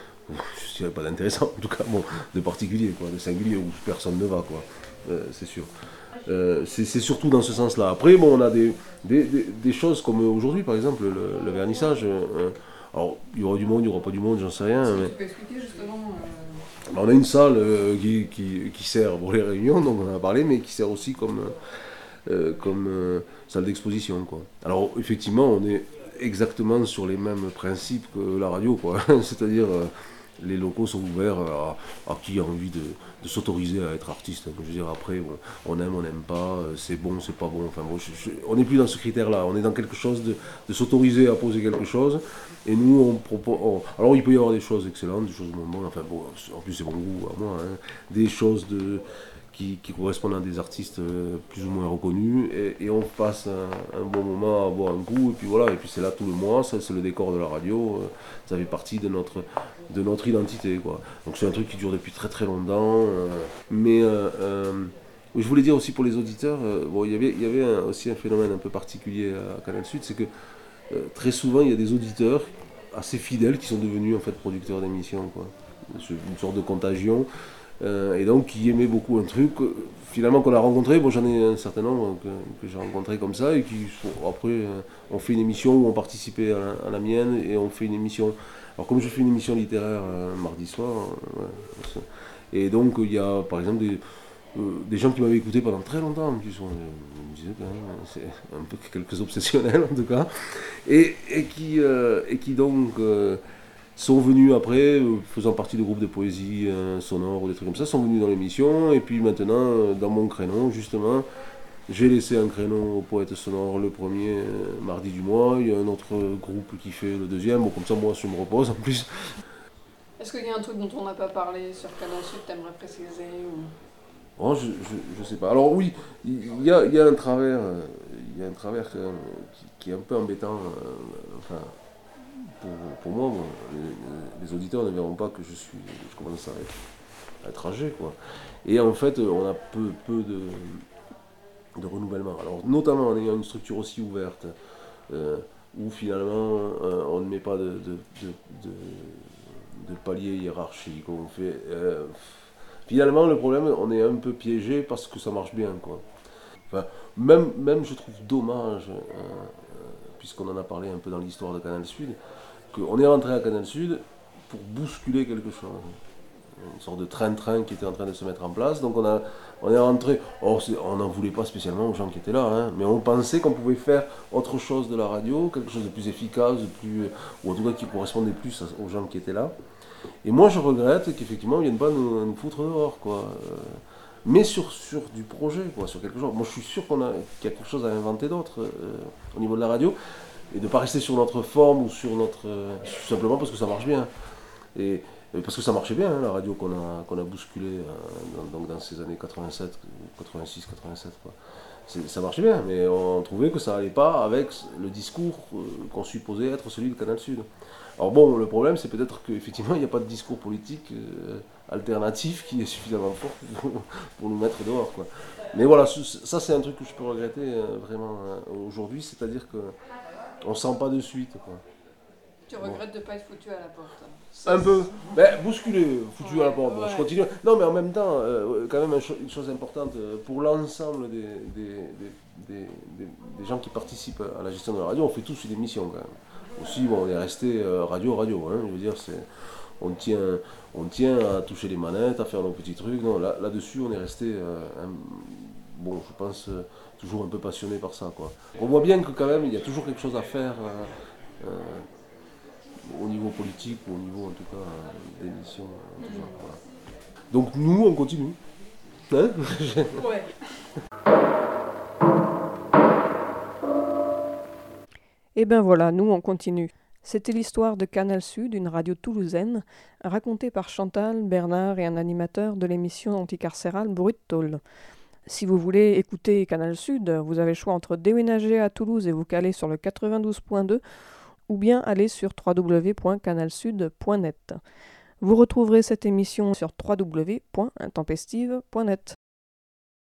Speaker 5: je dirais pas d'intéressant, en tout cas, bon, de particulier, quoi, de singulier, où personne ne va, quoi, euh, c'est sûr. Euh, c'est, c'est surtout dans ce sens-là. Après, bon, on a des, des, des, des choses comme aujourd'hui, par exemple, le, le vernissage. Euh, alors, il y aura du monde, il n'y aura pas du monde, j'en sais rien.
Speaker 3: Si
Speaker 5: mais...
Speaker 3: tu peux expliquer justement... Euh...
Speaker 5: On a une salle euh, qui, qui, qui sert pour les réunions, donc on en a parlé, mais qui sert aussi comme, euh, comme euh, salle d'exposition, quoi. Alors, effectivement, on est exactement sur les mêmes principes que la radio, quoi. C'est-à-dire... Euh, les locaux sont ouverts à, à qui a envie de, de s'autoriser à être artiste. Je veux dire, après, bon, on aime, on n'aime pas, c'est bon, c'est pas bon. Enfin, bon, je, je, on n'est plus dans ce critère-là. On est dans quelque chose de, de s'autoriser à poser quelque chose. Et nous, on propose. On, alors, il peut y avoir des choses excellentes, des choses moins bonnes. Enfin, bon, en plus, c'est mon goût à moi. Hein, des choses de. Qui, qui correspondent à des artistes euh, plus ou moins reconnus, et, et on passe un, un bon moment à boire un coup, et puis voilà, et puis c'est là tout le mois, ça c'est le décor de la radio, euh, ça fait partie de notre, de notre identité, quoi. Donc c'est un truc qui dure depuis très très longtemps, euh, mais euh, euh, je voulais dire aussi pour les auditeurs, euh, bon, il y avait, il y avait un, aussi un phénomène un peu particulier à Canal Sud, c'est que euh, très souvent il y a des auditeurs assez fidèles qui sont devenus en fait producteurs d'émissions, quoi. Une sorte de contagion. Euh, et donc qui aimait beaucoup un truc, euh, finalement qu'on a rencontré, bon j'en ai un certain nombre que, que j'ai rencontré comme ça, et qui après euh, on fait une émission où on participait à la, à la mienne, et on fait une émission, alors comme je fais une émission littéraire euh, mardi soir, euh, ouais, et donc il y a par exemple des, euh, des gens qui m'avaient écouté pendant très longtemps, qui sont, euh, me disaient quand même, c'est un peu quelques obsessionnels en tout cas, et, et, qui, euh, et qui donc... Euh, sont venus après, euh, faisant partie de groupes de poésie euh, sonore ou des trucs comme ça, sont venus dans l'émission, et puis maintenant, euh, dans mon créneau, justement, j'ai laissé un créneau au poète sonore le premier euh, mardi du mois, il y a un autre groupe qui fait le deuxième, bon, comme ça moi je me repose en plus.
Speaker 3: Est-ce qu'il y a un truc dont on n'a pas parlé sur Canal Sud, t'aimerais préciser ou...
Speaker 5: Oh, je, je, je sais pas. Alors oui, il y a, il y a un travers, il y a un travers quand même, qui, qui est un peu embêtant, euh, enfin... Pour, pour moi, bon, les, les auditeurs ne verront pas que je suis, je commence à être âgé, quoi. Et en fait, on a peu, peu de, de renouvellement. Alors, notamment en ayant une structure aussi ouverte, euh, où finalement euh, on ne met pas de, de, de, de, de palier hiérarchique. On fait, euh, finalement, le problème, on est un peu piégé parce que ça marche bien, quoi. Enfin, même, même je trouve dommage, euh, puisqu'on en a parlé un peu dans l'histoire de Canal Sud, qu'on est rentré à Canal Sud pour bousculer quelque chose. Une sorte de train-train qui était en train de se mettre en place. Donc on, a, on est rentré, oh, c'est, on n'en voulait pas spécialement aux gens qui étaient là, hein, mais on pensait qu'on pouvait faire autre chose de la radio, quelque chose de plus efficace, de plus, ou en tout cas qui correspondait plus aux gens qui étaient là. Et moi je regrette qu'effectivement ils ne viennent pas nous, nous foutre dehors, quoi. Mais sur, sur du projet, quoi, sur quelque chose. Moi je suis sûr qu'on a, qu'il y a quelque chose à inventer d'autre euh, au niveau de la radio. Et de ne pas rester sur notre forme ou sur notre... Euh, simplement parce que ça marche bien. Et, et parce que ça marchait bien, hein, la radio qu'on a, qu'on a bousculée euh, dans, donc dans ces années quatre-vingt-sept, quatre-vingt-six, quatre-vingt-sept. Quoi. C'est, ça marchait bien, mais on trouvait que ça n'allait pas avec le discours euh, qu'on supposait être celui de Canal Sud. Alors bon, le problème c'est peut-être qu'effectivement il n'y a pas de discours politique euh, alternatif qui est suffisamment fort pour, pour nous mettre dehors, quoi. Mais voilà, ça c'est un truc que je peux regretter euh, vraiment euh, aujourd'hui, c'est-à-dire que on sent pas de suite, quoi.
Speaker 3: Tu regrettes bon. de ne pas être foutu à la porte.
Speaker 5: C'est un peu. Ben, bousculé, foutu ouais, à la porte. Bon, ouais. Je continue. Non, mais en même temps, euh, quand même une chose importante pour l'ensemble des, des, des, des, des, des gens qui participent à la gestion de la radio, on fait tous une émission quand même. Aussi, bon, on est resté euh, radio, radio. Hein, je veux dire, c'est, on tient, on tient à toucher les manettes, à faire nos petits trucs. Non, là, là-dessus, on est resté. Euh, un, bon, je pense. Euh, toujours un peu passionné par ça, quoi. On voit bien que quand même il y a toujours quelque chose à faire euh, euh, au niveau politique ou au niveau en tout cas euh, d'émission, tout ça, voilà. Donc nous on continue. Hein?
Speaker 3: Ouais.
Speaker 2: Et ben voilà, nous on continue. C'était l'histoire de Canal Sud, une radio toulousaine, racontée par Chantal, Bernard et un animateur de l'émission anticarcérale Brut Tôle. Si vous voulez écouter Canal Sud, vous avez le choix entre déménager à Toulouse et vous caler sur le quatre-vingt-douze point deux ou bien aller sur w w w point canal sud point net. Vous retrouverez cette émission sur w w w point intempestive point net.